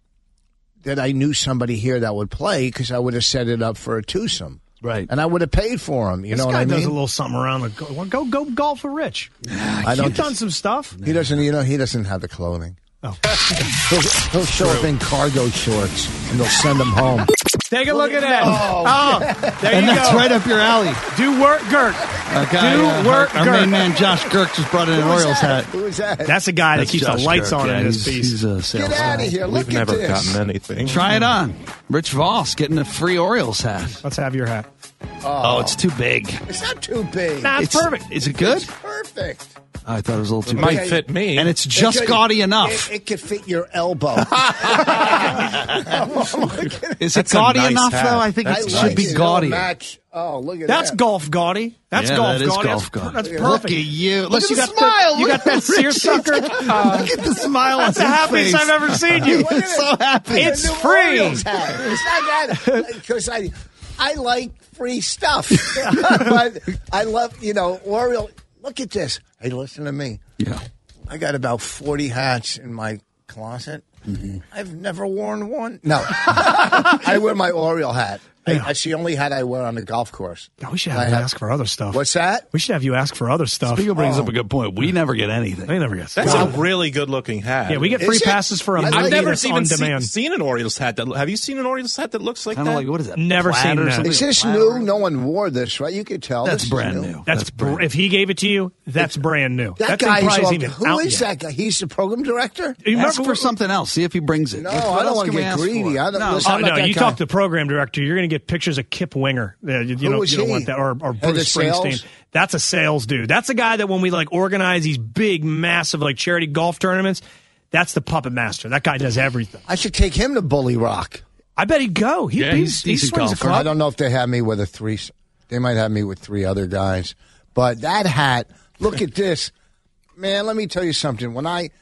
that I knew somebody here that would play because I would have set it up for a twosome. Right. And I would have paid for him. You This know guy what I mean? does a little something around the go. Well, go go golf with Rich. I don't. You've done some stuff. He doesn't. You know, he doesn't have the clothing. Oh. He'll, he'll show up in cargo shorts, and they'll send him home. Take a look at that. Oh. Oh, there and you that's go. right up your alley. Do work, Gert. Our guy, Do uh, work, our, our Gert. main man Josh Girk just brought in an Who was Orioles that? hat. Who is that? That's a guy That's that keeps Josh the lights Girk, on yeah, in this he's, piece. He's a sales Get out guy. of here! Look We've at never this. gotten anything. Try it on. Rich Voss getting a free Orioles hat. Let's have your hat. Oh, it's too big. It's not too big. Nah, it's, perfect. Is it good? It's perfect. I thought it was a little too It might big. fit me. And it's just It could- gaudy enough. It, it could fit your elbow. Is it That's a gaudy nice enough, hat. though? I think I it like should be it. gaudy. It'll match. Oh, look at That's that. golf gaudy. That's Yeah, golf that is gaudy. golf that's, gaudy. that's Look perfect. at you. Look Plus at you the got smile. The, you Look got at that seersucker. Uh, Look at the smile on that's the his happiest face. I've ever seen you. Look at so it. happy. It's The new free. Orioles hat. It's not that because I, I like free stuff, but I love you know Oriole. Look at this. Hey, listen to me. Yeah. I got about forty hats in my closet. Mm-hmm. I've never worn one. No, I wear my Oriole hat. I, that's the only hat I wear on the golf course. God, we should I have you have- ask for other stuff. What's that? We should have you ask for other stuff. Spiegel brings Oh. up a good point. We never get anything. They never get That's stuff. a really good looking hat. Yeah, we get Is free it? passes for a I movie like I've never that's even on seen, demand. seen an Orioles hat. That, have you seen an Orioles hat that looks like Kind that? of like, what is that? Never plaid seen or that. something? Is this Plaid new? or- No one wore this, right? You could tell. That's This is brand new. That's, brand br- if he gave it to you, that's brand new. That that's guy is probably off- even Who out is yet. that guy? He's the program director? You Ask remember for something else. See if he brings it. No, What I don't else want to can we get ask greedy. for? I don't No. listen, Oh I'm no! not that You guy. talk to the program director. You're going to get pictures of Kip Winger. Uh, you, you Who don't, was you don't he? want that, or, or Head of Bruce sales? Springsteen. That's a sales dude. That's a guy that when we like organize these big, massive like charity golf tournaments, that's the puppet master. That guy does everything. I should take him to Bully Rock. I bet he'd go. He, Yeah, he's, he's he decent swings a golfer. I club. don't know if they have me with a three. They might have me with three other guys. But that hat, look at this. Man, let me tell you something. When I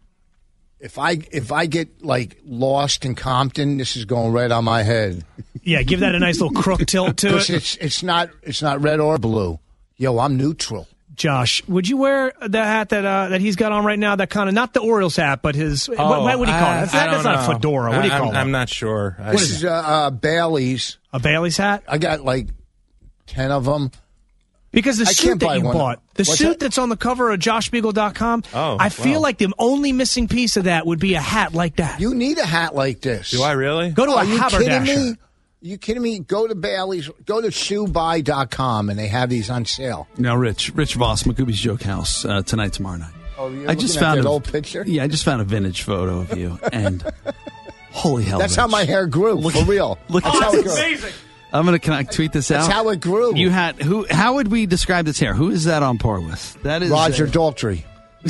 if I if I get like lost in Compton, this is going right on my head. Yeah, give that a nice little crook tilt to Because it. it's it's not it's not red or blue. Yo, I'm neutral. Josh, would you wear the hat that uh, that he's got on right now? That kind of not the Orioles hat, but his what, what would he call I- it? That's, I that's don't not a know. fedora. What do you I- call I'm, it? I'm not sure. I- This is uh, uh, Bailey's. A Bailey's hat? I got like ten of them. Because the I suit can't that buy you one. bought, the What's suit that? that's on the cover of josh spiegel dot com, Oh, I feel wow. like the only missing piece of that would be a hat like that. You need a hat like this. Do I really? Go to a Are you kidding haberdasher. me? you kidding me? Go to Bailey's, go to shoe buy dot com, and they have these on sale. Now, Rich, Rich Voss, Magooby's Joke House, uh, tonight, tomorrow night. Oh, you're I just looking at found that a, old picture? Yeah, I just found a vintage photo of you, and holy hell, That's Rich. how my hair grew, Look- for real. look- That's Oh, how it that's grew. amazing. I'm gonna. Can I tweet this out? That's how it grew. You had who? How would we describe this hair? Who is that on par with? That is Roger uh, Daltrey.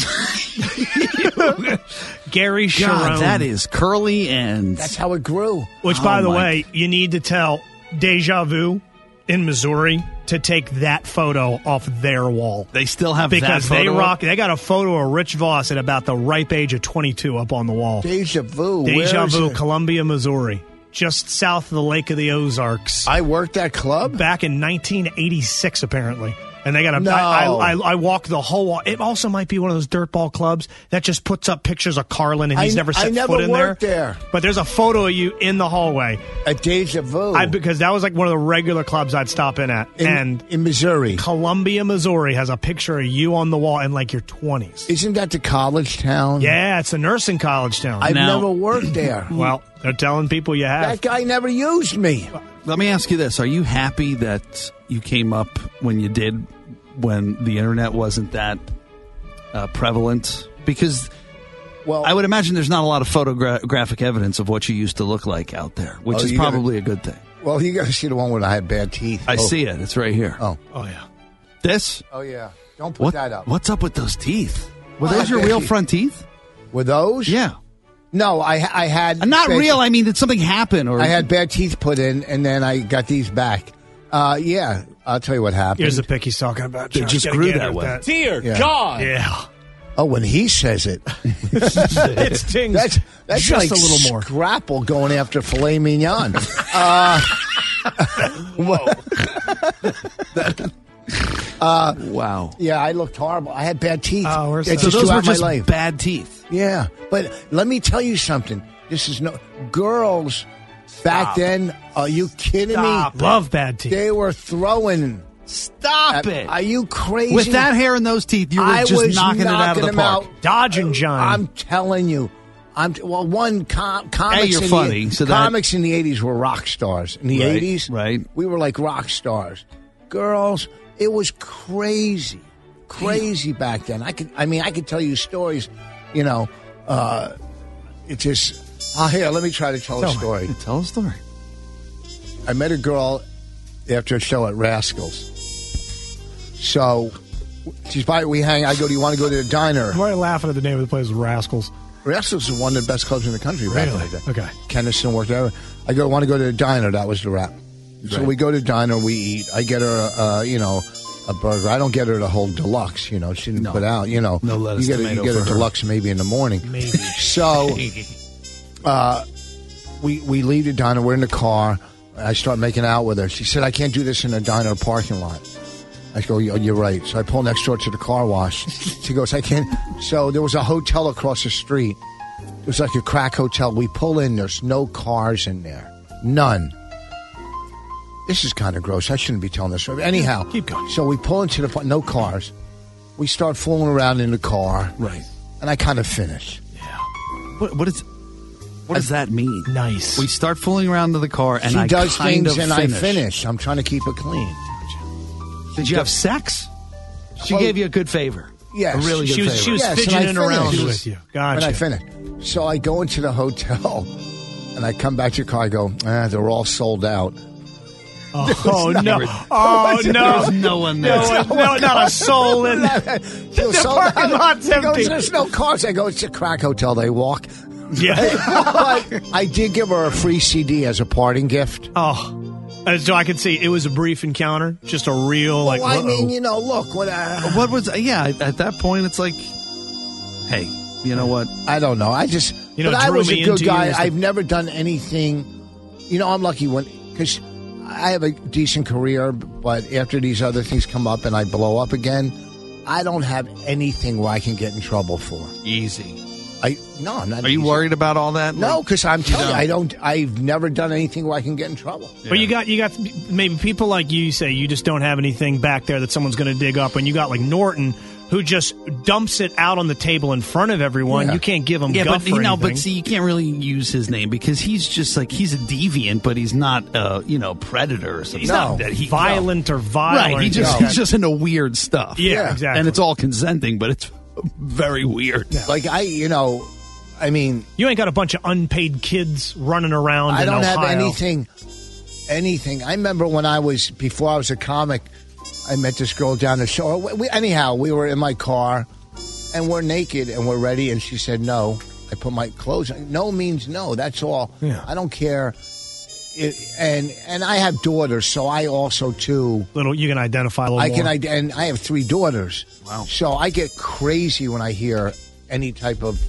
Gary Sharon. God, that is curly and That's how it grew. Which, Oh, by the my- way, you need to tell Deja Vu in Missouri to take that photo off their wall. They still have because that they photo rock. They got a photo of Rich Voss at about the ripe age of twenty-two up on the wall. Deja Vu. Deja where is Vu, it? Columbia, Missouri, just south of the Lake of the Ozarks. I worked that club back in nineteen eighty-six, apparently. And they got a. No. I, I, I, I walked the whole wall. It also might be one of those dirtball clubs that just puts up pictures of Carlin and he's I- never I set never foot in worked there. there. But there's a photo of you in the hallway at Deja Vu. I, because that was like one of the regular clubs I'd stop in at. In- and in Missouri, Columbia, Missouri has a picture of you on the wall in like your twenties. Isn't that the college town? Yeah, it's a nursing college town. I've Now- never worked there. Well, they're telling people you have. That guy never used me. Let me ask you this: are you happy that you came up when you did, when the internet wasn't that uh, prevalent? Because, well, I would imagine there's not a lot of photographic evidence of what you used to look like out there, which Oh, is you gotta- probably a good thing. Well, you got to see the one where I had bad teeth. I oh. see it; it's right here. Oh, oh yeah. This? oh yeah. Don't put What? that up. What's up with those teeth? Were Well, those your I- real front teeth? Were those? Yeah. No, I I had Not bad- real. I mean, did something happen? Or I had bad teeth put in, and then I got these back. Uh, yeah, I'll tell you what happened. Here's the pic he's talking about. They Josh. just Gotta grew get that at way. Dear Yeah. God. Yeah. Oh, when he says it, It stings that's that's just like a little more. Scrapple going after filet mignon. uh, Whoa. uh, wow. yeah, I looked horrible. I had bad teeth. Oh, where's They that? So just those threw were out my just life. bad teeth. Yeah, but let me tell you something. This is no girls back then. Are you kidding Stop. me? Love bad teeth. They were throwing. Stop At- it. Are you crazy? With that hair and those teeth, you were I just was knocking, it out of the them park. out. Dodging John. I'm telling you. I'm well. One com- comics. Hey, you're in funny, The, so that- comics in the eighties were rock stars. In the Right, eighties, right. we were like rock stars. Girls, it was crazy, crazy back then. I could. I mean, I could tell you stories. You know, uh, it just. Oh, here, let me try to tell, Tell a me. story. Tell a story. I met a girl after a show at Rascals. So she's by. We hang. I go. Do you want to go to the diner? I'm already laughing at the name of the place, Rascals. Rascals is one of the best clubs in the country back in Really? the day. Okay. Kennison worked there. I go, want to go to the diner. That was the rap. So Right. we go to the diner, we eat. I get her, uh, you know, a burger. I don't get her the whole deluxe, you know. She didn't No. put out, you know. No lettuce, You get, a, tomato you get a for her. deluxe maybe in the morning. Maybe. So uh, we we leave the diner. We're in the car. I start making out with her. She said, I can't do this in a diner parking lot. I go, "Yeah, you're right. So I pull next door to the car wash. She goes, I can't. So there was a hotel across the street. It was like a crack hotel. We pull in. There's no cars in there. None. This is kind of gross. I shouldn't be telling this story. Anyhow. Keep going. So we pull into the par- no cars. We start fooling around in the car. Right. And I kind of finish. What, what is? What does that mean? Nice. We start fooling around to the car, and she I does kind things of and finish. I finish. I'm trying to keep it clean. Did you have sex? She Well, gave you a good favor. Yes. A really good She was, favor. she was Yes, and I fidgeting around finished. with you. And Gotcha. I finish. So I go into the hotel and I come back to the car. I go, ah, they're all sold out. Oh, There's no. not- Oh, no. There's no one there. No, no, not a soul in there. The The parking lot's empty. There's no cars. I go, it's a crack hotel. They walk. Yeah. But I did give her a free C D as a parting gift. Oh. Uh, So I could see it was a brief encounter, just a real, like, well, I uh-oh. mean, you know, look. What, uh, What was? Yeah, at that point, it's like, hey, you know what? I don't know. I just, You know, but I drew was me a good into you guy. is the- I've never done anything. You know, I'm lucky when because I have a decent career, but after these other things come up and I blow up again, I don't have anything where I can get in trouble for. Easy. I no, I'm not. Are you easy. worried about all that? No, because I'm telling you, don't? I don't. I've never done anything where I can get in trouble. But you got you got maybe people like you say you just don't have anything back there that someone's going to dig up, and you got like Norton, who just dumps it out on the table in front of everyone. Yeah. You can't give him yeah, guff but, or you know, anything. but see, you can't really use his name because he's just like he's a deviant, but he's not, uh, you know, predator or something. He's no. not that he, violent no. or vile. Right? Or He just no. he's just into weird stuff. Yeah, yeah, exactly. And it's all consenting, but it's very weird. Yeah. Like I, you know, I mean, you ain't got a bunch of unpaid kids running around. I in don't have Ohio. anything. Anything. I remember when I was before I was a comic. I met this girl down the shore. We, anyhow, we were in my car, and we're naked, and we're ready, and she said no. I put my clothes on. No means no. That's all. Yeah. I don't care. It, and and I have daughters, so I also, too. Little, you can identify a little I more. can, ide- and I have three daughters. Wow. So I get crazy when I hear any type of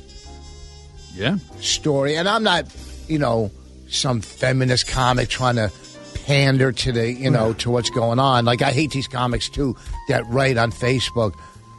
yeah story. And I'm not, you know, some feminist comic trying to pander to the, you know, to what's going on. Like, I hate these comics, too, that write on Facebook,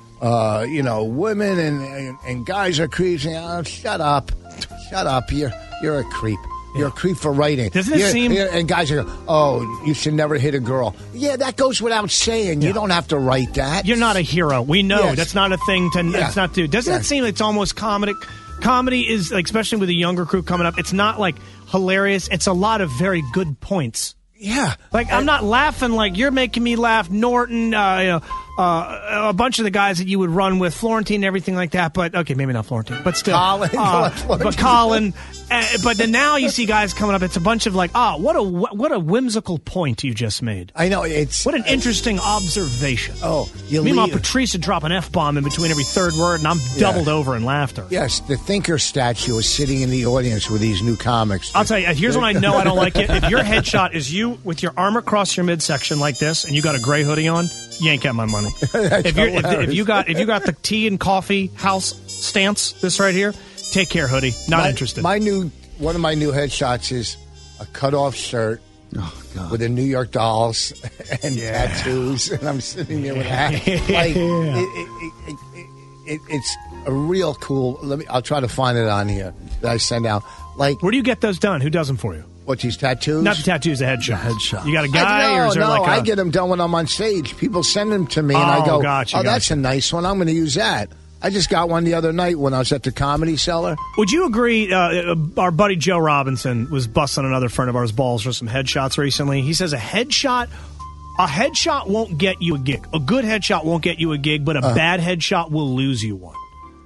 uh, you know, women and, and, and guys are creeps. Oh, shut up. Shut up. You're, you're a creep. You're a creep for writing. Doesn't it You're- seem- you're- And guys are, oh, you should never hit a girl. Yeah, that goes without saying. You don't have to write that. You're not a hero. We know Yes. that's not a thing to. Yeah. It's not to. Doesn't Yeah. it seem it's almost comedic? Comedy is like, especially with a younger crew coming up. It's not like hilarious. It's a lot of very good points. Yeah, like I'm not laughing like you're making me laugh. Norton, uh, you know, uh, a bunch of the guys that you would run with, Florentine, and everything like that. But okay, maybe not Florentine, but still, Colin, uh, Florentine. but Colin. Uh, but then now you see guys coming up. It's a bunch of like, ah, oh, what a what a whimsical point you just made. I know it's what an interesting observation. Oh, you meanwhile, leave- Patrice would drop an f bomb in between every third word, and I'm Yeah. doubled over in laughter. Yes, the thinker statue is sitting in the audience with these new comics. I'll tell you, here's when I know I don't like it. If your headshot is you with your arm across your midsection like this, and you got a gray hoodie on, you ain't got my money. if, you're, if, if you got if you got the tea and coffee house stance, this right here, take care, hoodie. Not my, interested. My new one of my new headshots is a cut-off shirt with the New York Dolls and Yeah. tattoos, and I'm sitting there with a hat. Like, it, it, it, it, it, it's a real cool. Let me. I'll try to find it on here that I send out. Like, where do you get those done? Who does them for you? What, these tattoos? Not the tattoos, the headshot. headshot. You got a guy, I, no, or is there no, like a, I get them done when I'm on stage. People send them to me, and I Oh, go, gotcha, "Oh, that's gotcha. a nice one. I'm going to use that." I just got one the other night when I was at the Comedy Cellar. Would you agree? Uh, our buddy Joe Robinson was busting another friend of ours balls for some headshots recently. He says a headshot, a headshot won't get you a gig. A good headshot won't get you a gig, but a Uh. bad headshot will lose you one.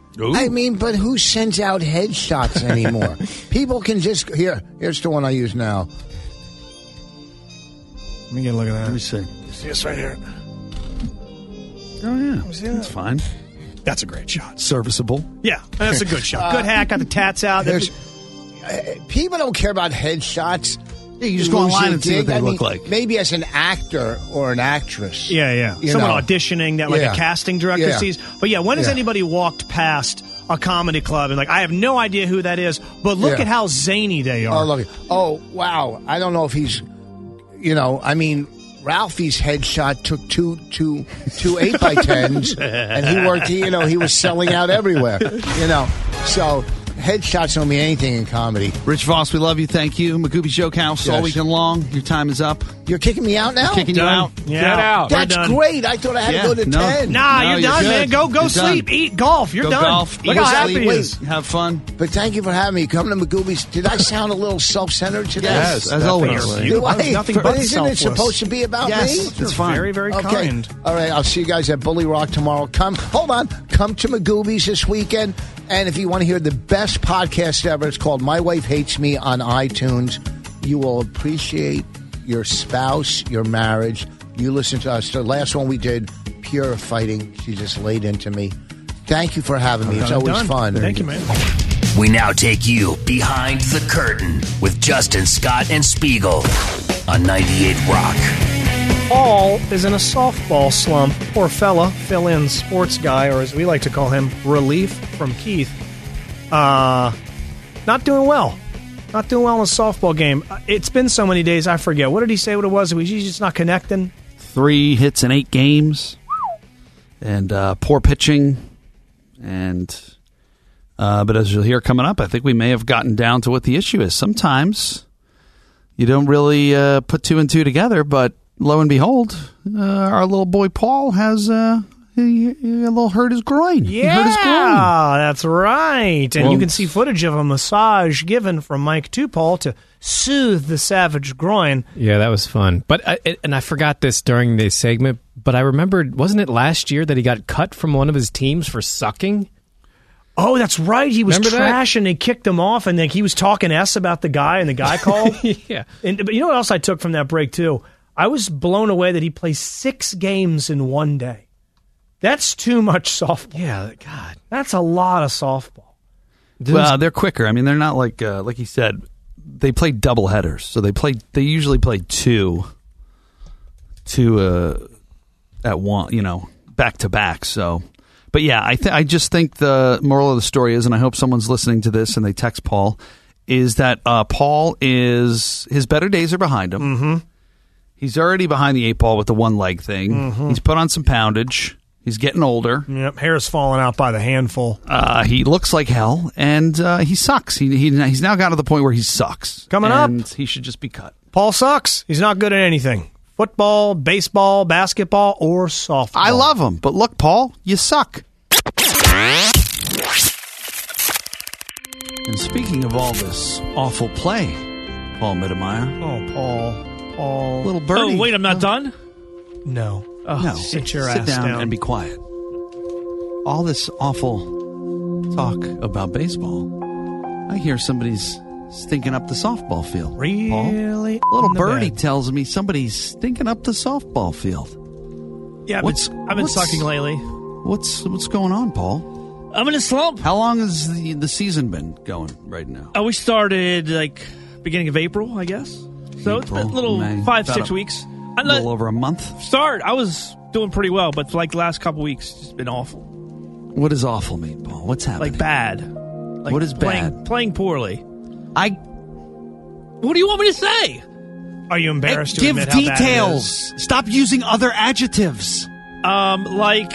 I mean, but who sends out headshots anymore? People can just here. Here's the one I use now. Let me get a look at that. Let me see. See this right here. Oh yeah, see that's that? fine. That's a great shot. Serviceable. Yeah, that's a good shot. Good hack. Got the tats out. There's, uh, people don't care about headshots. Yeah, you just go Lose online your and see what gig. they I look mean, like. Maybe as an actor or an actress. Yeah, yeah. You Someone know. auditioning that like Yeah. a casting director Yeah. sees. But yeah, when has Yeah. anybody walked past a comedy club and like, I have no idea who that is, but look Yeah. at how zany they are. Oh, look. Oh, wow. I don't know if he's, you know, I mean, Ralphie's headshot took two, two, two eight by tens, and he worked. He, you know, he was selling out everywhere. You know, so headshots don't mean anything in comedy. Rich Voss, we love you. Thank you. Magooby's Joke House all Yes. weekend long. Your time is up. You're kicking me out now? Kicking you Done. out. Yeah. Get out. That's We're done. great. I thought I had Yeah, to go to no. ten. Nah, No, you're, you're done, good. man. Go go You're sleep. done. Eat golf. You're Go done. golf. Look Eat how sleep. happy he Wait. is. Have fun. But thank you for having me. Come to Magooby's. Did I sound a little self-centered today? Yes, as always. You, Do I was I? nothing But but isn't selfless. it supposed to be about Yes, me? it's fine. Very, very Okay. kind. All right, I'll see you guys at Bully Rock tomorrow. Come, hold on. Come to Magooby's this weekend. And if you want to hear the best podcast ever, it's called My Wife Hates Me on iTunes. You will appreciate your spouse, your marriage. You listen to us. The last one we did, Pure Fighting. She just laid into me. Thank you for having me. It's I'm always done. fun. Thank you, man. We now take you behind the curtain with Justin Scott and Spiegel on ninety-eight Rock. Paul is in a softball slump. Poor fella, fill-in sports guy, or as we like to call him, Relief from Keith. Uh, not doing well. Not doing well in a softball game. Uh, It's been so many days, I forget. What did he say what it was? Was he just not connecting? Three hits in eight games, and uh, poor pitching, and uh, but as you'll hear coming up, I think we may have gotten down to what the issue is. Sometimes you don't really uh, put two and two together, but lo and behold, uh, our little boy Paul has uh, he, he a little hurt his groin. Yeah, he hurt his groin. that's right. And Well- you can see footage of a massage given from Mike Tupol to soothe the savage groin. Yeah, that was fun. But I, it- and I forgot this during the segment, but I remembered, wasn't it last year that he got cut from one of his teams for sucking? Oh, that's right. He was Remember that? trash, and they kicked him off, and like he was talking S about the guy, and the guy called. Yeah. And, but you know what else I took from that break, too? I was blown away that he plays six games in one day. That's too much softball. Yeah, God. That's a lot of softball. Well, they're quicker. I mean, they're not like uh, like he said. They play double headers, so they play. They usually play two, two uh, at one. You know, back to back. So, but yeah, I th- I just think the moral of the story is, and I hope someone's listening to this and they text Paul, is that uh, Paul is his better days are behind him. Mm-hmm. He's already behind the eight ball with the one leg thing. Mhm. He's put on some poundage. He's getting older. Yep, hair's falling out by the handful. Uh, he looks like hell, and uh, he sucks. He, he he's now got to the point where he sucks. Coming and up, he should just be cut. Paul sucks. He's not good at anything. Football, baseball, basketball, or softball. I love him, but look, Paul, you suck. And speaking of all this awful play, Paul Mittermeier. Oh, Paul, Paul, little birdie. Oh, wait, I'm not done? No. Oh, no, sit your sit ass down, down. and be quiet. All this awful talk about baseball. I hear somebody's stinking up the softball field. Really? Paul? Little in the birdie bed. tells me somebody's stinking up the softball field. Yeah, I've What's- been, I've been what's- sucking lately. What's what's going on, Paul? I'm in a slump. How long has the, the season been going right now? Uh, we started like beginning of April, I guess. So it's been a April, little May. five, About six a- weeks. A little over a month. Start. I was doing pretty well, but for like the last couple weeks, it's been awful. What does awful mean, Paul? What's happening? Like bad. Like What is playing, bad? Playing poorly. I. What do you want me to say? Are you embarrassed to Give admit how bad it details. is? Stop using other adjectives. Um, like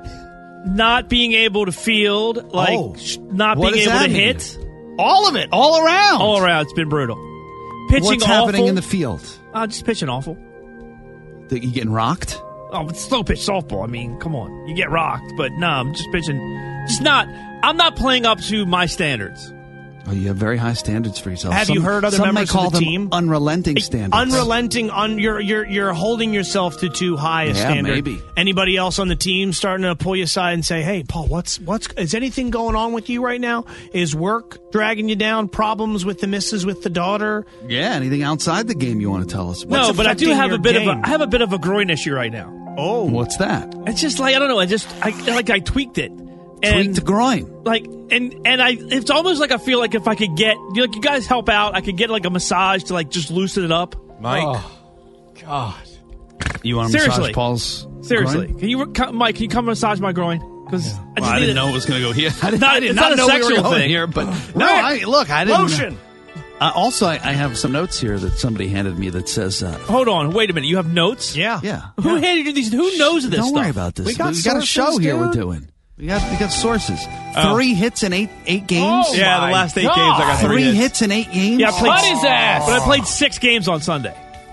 not being able to field, like Oh. sh- not What being does able that to mean? hit. All of it, all around. All around, it's been brutal. Pitching What's awful. happening in the field? Uh, just pitching awful. That you getting rocked? Oh, it's slow pitch softball. I mean, come on, you get rocked, but no, I'm just pitching. Just not. I'm not playing up to my standards. Oh, you have very high standards for yourself. Have Some- you heard other some members may call of the them team? unrelenting standards. Unrelenting, un, you're you're you're holding yourself to too high a Yeah, standard. maybe. Anybody else on the team starting to pull you aside and say, "Hey, Paul, what's what's is anything going on with you right now? Is work dragging you down? Problems with the missus, with the daughter?" Yeah, anything outside the game you want to tell us about? no, but I do affecting have your a bit game? of a. I have a bit of a groin issue right now. Oh, What's that? It's just like I don't know. I just I like I tweaked it. And Tweak the groin. like and and I it's almost like I feel like if I could get you like you guys help out, I could get like a massage to like just loosen it up. Mike. Oh, God. You want to Seriously. massage Paul's Seriously, groin? can you come, Mike? Can you come massage my groin? Because I, just Well, I need didn't it- know it was going to go here. I did Not- I did it's not not a know we were sexual going thing. here, but no, Rick, I look, I didn't. lotion. Uh, also, I, I have some notes here that somebody handed me that says, uh, Hold on, wait a minute. You have notes? yeah, "Yeah, Who handed you these? Who knows this don't stuff? worry about this. We got a show sources, here. We're dude. doing. We got we got sources. Oh. Three hits in eight eight games. Oh, yeah, the last eight games I got three, Three hits. hits in eight games. Yeah, I played, What is that? But I played six games on Sunday.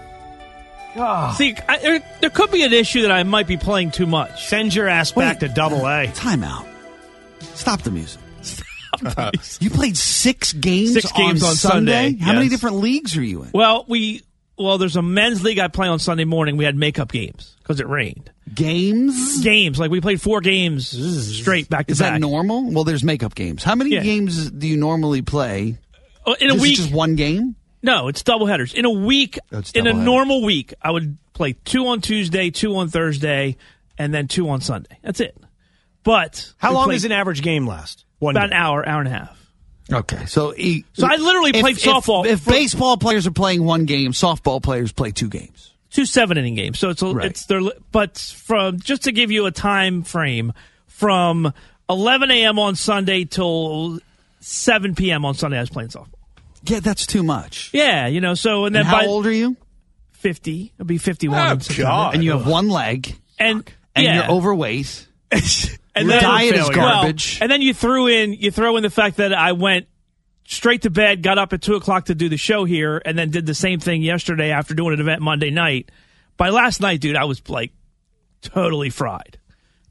See, I, there, there could be an issue that I might be playing too much. Send your ass back Wait. to Double A. Time out. Stop the music. You played six games, Six games on, on Sunday? Sunday, How many yes. different leagues are you in? Well, we well, there's a men's league I play on Sunday morning. We had makeup games because it rained. Games? Games like we played four games straight back to Is back. that normal? Well, there's makeup games. How many Yeah. games do you normally play? Oh, in a Is it week? just one game? No, it's double headers. In a week, Oh, it's in a doubleheader. normal week, I would play two on Tuesday, two on Thursday, and then two on Sunday. That's it. But How we long played does an average game last? One about game. an hour, hour and a half. Okay, so e- So I literally if- played if- softball If, for- baseball players are playing one game, softball players play two games. Two seven inning games. So it's a, Right. it's their but from just to give you a time frame from eleven a.m. on Sunday till seven p.m. on Sunday, I was playing softball. Yeah, that's too much. Yeah, you know. So and then And how by old are you? fifty, it'll be fifty-one. Oh, in September. God. And you have one leg, and and yeah. you're overweight. and Your then diet is well, garbage. and then you threw in you throw in the fact that I went straight to bed, got up at two o'clock to do the show here, and then did the same thing yesterday after doing an event Monday night. By last night, dude, I was like totally fried,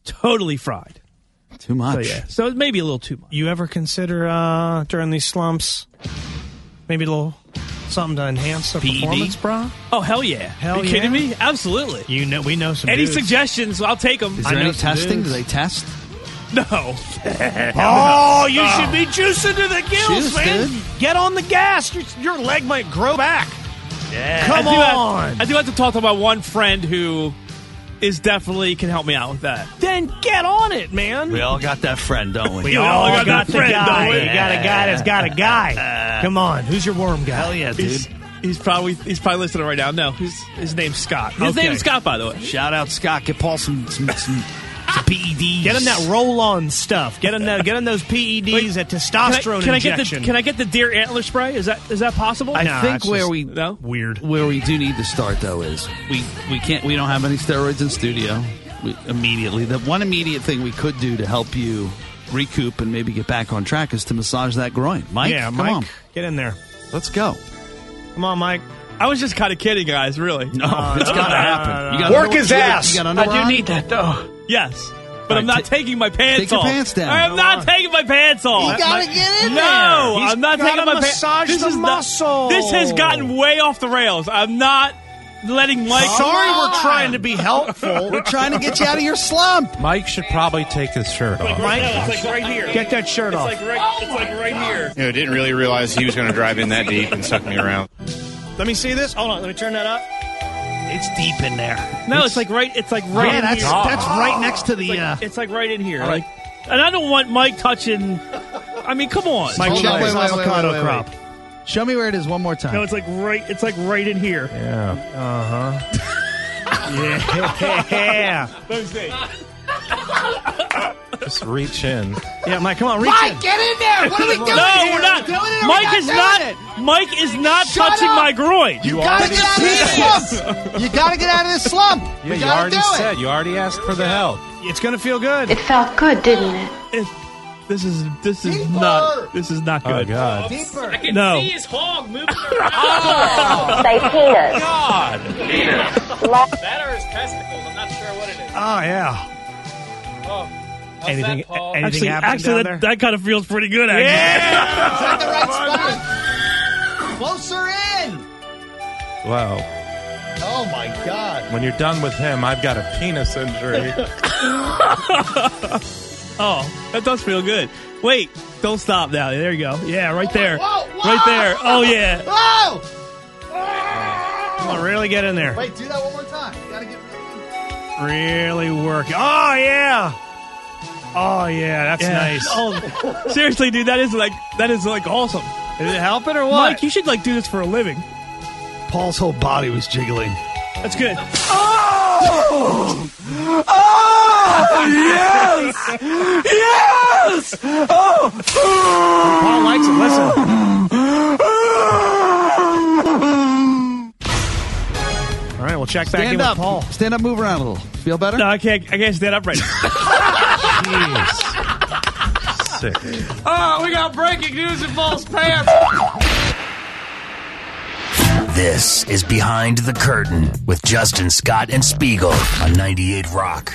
totally fried. Too much. So, yeah. So it may be a little too much. You ever consider uh, during these slumps, maybe a little something to enhance the P E D? performance, bro? Oh, hell yeah. Hell Are you yeah. kidding me? Absolutely. You know, we know some Any dudes. suggestions, I'll take them. Is there any testing? Do they test? No. Oh, you should be juicing to the gills, Juice, man. dude. Get on the gas. Your, your leg might grow back. Yeah. Come I do on. Have, I do have to talk to my one friend who is definitely can help me out with that. Then get on it, man. We all got that friend, don't we? We all got, got the that friend, guy. don't we? You got a guy that's got a guy. Come on, who's your worm guy? Hell yeah, dude. He's, he's probably he's probably listening right now. No, his his name's Scott. His Okay. name's Scott, by the way. Shout out, Scott. Get Paul some, some, some, some P E Ds. Get him that roll-on stuff. Get him that. Get him those P E Ds, that testosterone Can I, can I injection. get the Can I get the deer antler spray? Is that is that possible? I No, think that's where just we no? weird. where we do need to start though is we, we can't we don't have any steroids in studio we, immediately. The one immediate thing we could do to help you recoup and maybe get back on track is to massage that groin. Mike, yeah, come Mike, on, get in there. let's go. Come on, Mike. I was just kind of kidding, guys. Really? No, Uh, it's no, got to no, happen. no, no, You no. got Work under- his you got- ass. You got underwear I do on? need that though. Yes, but All I'm right, not ta- taking my pants take your off. pants down. I'm not taking my pants off. You gotta get in no, there. He's I'm not gotta taking my pants. massage This the is not- muscle. This has gotten way off the rails. I'm not letting Mike. Sorry, we're trying to be helpful. We're trying to get you out of your slump. Mike should probably take his shirt off. Mike, it's like right here. get that shirt It's off. like right. It's like right here. You know, didn't really realize he was going to drive in that deep and suck me around. Let me see this. Hold on. Let me turn that up. It's deep in there. No, it's, like right. It's like right. Yeah, in that's here. that's right next to the. It's like, Uh, it's like right in here. Like, and I don't want Mike touching. I mean, come on. Mike, Hold check on, this wait, wait, wait, avocado wait, wait, crop. show me where it is one more time. No, it's like right. It's like right in here. Yeah. Uh huh. Yeah. Let me see. Just reach in. Yeah, Mike, come on, reach Mike, in. get in there! What are we doing? No, here? we're not. Doing it or Mike we're is doing not. it? Mike is not Shut touching up. my groin. You gotta get out of this slump. You gotta get out of this slump. Yeah, you you gotta already do said. it. You already asked for the help. It's gonna feel good. It felt good, didn't it? It- this is this is Deeper. not this is not Oh, good. God. Deeper. I can no. See his hog moving around. Say penis. God. That or his testicles. I'm not sure what it is. Oh yeah. Oh, how's Anything? that, Paul? Anything Actually, happening actually, down that, there? that kind of feels pretty good. Actually. Yeah. Is that the right spot? Closer in. Wow. Oh my God. When you're done with him, I've got a penis injury. Oh, that does feel good. Wait, don't stop now. There you go. Yeah, right there. Whoa, whoa. Right there. Oh yeah. Whoa! Come on, really get in there. Wait, do that one more time. You gotta get. Really work. Oh yeah. Oh yeah, that's Yeah. nice. Oh, seriously, dude, that is like that is like awesome. Is it helping or what? Mike, you should like do this for a living. Paul's whole body was jiggling. That's good. Oh! Oh! Yes! Yes! Oh! Paul likes it. Listen. All right, we'll check back in Stand with up, Paul. Stand up, move around a little. Feel better? No, I can't. I can't stand up right now. Sick. Oh, we got breaking news in Paul's pants. This is Behind the Curtain with Justin Scott and Spiegel on ninety-eight Rock.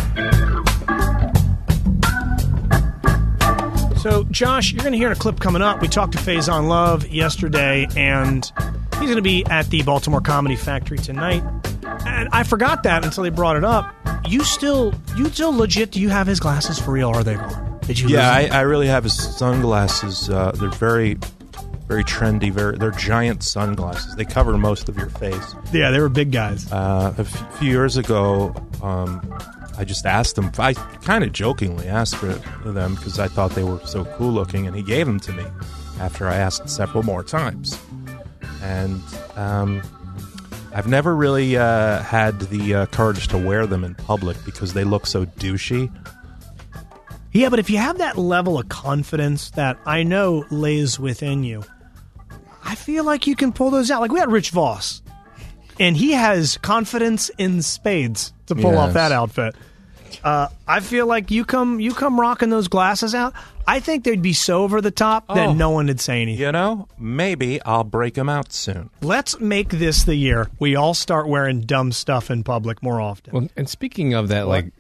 So, Josh, you're going to hear in a clip coming up. We talked to Faison Love yesterday, and he's going to be at the Baltimore Comedy Factory tonight. And I forgot that until they brought it up. You still, you still legit, do you have his glasses for real, or are they gone? Did you Yeah, lose them? I, I really have his sunglasses. Uh, they're very, very trendy. Very, they're giant sunglasses. They cover most of your face. Yeah, they were big guys. Uh, a f- few years ago, um, I just asked him. I kind of jokingly asked for them because I thought they were so cool looking, and he gave them to me after I asked several more times. And um, I've never really uh, had the uh, courage to wear them in public because they look so douchey. Yeah, but if you have that level of confidence that I know lays within you, I feel like you can pull those out. Like we had Rich Voss, and he has confidence in spades to pull Yes. off that outfit. Uh, I feel like you come you come rocking those glasses out. I think they'd be so over the top that Oh. no one would say anything. You know, maybe I'll break them out soon. Let's make this the year we all start wearing dumb stuff in public more often. Well, and speaking of that, like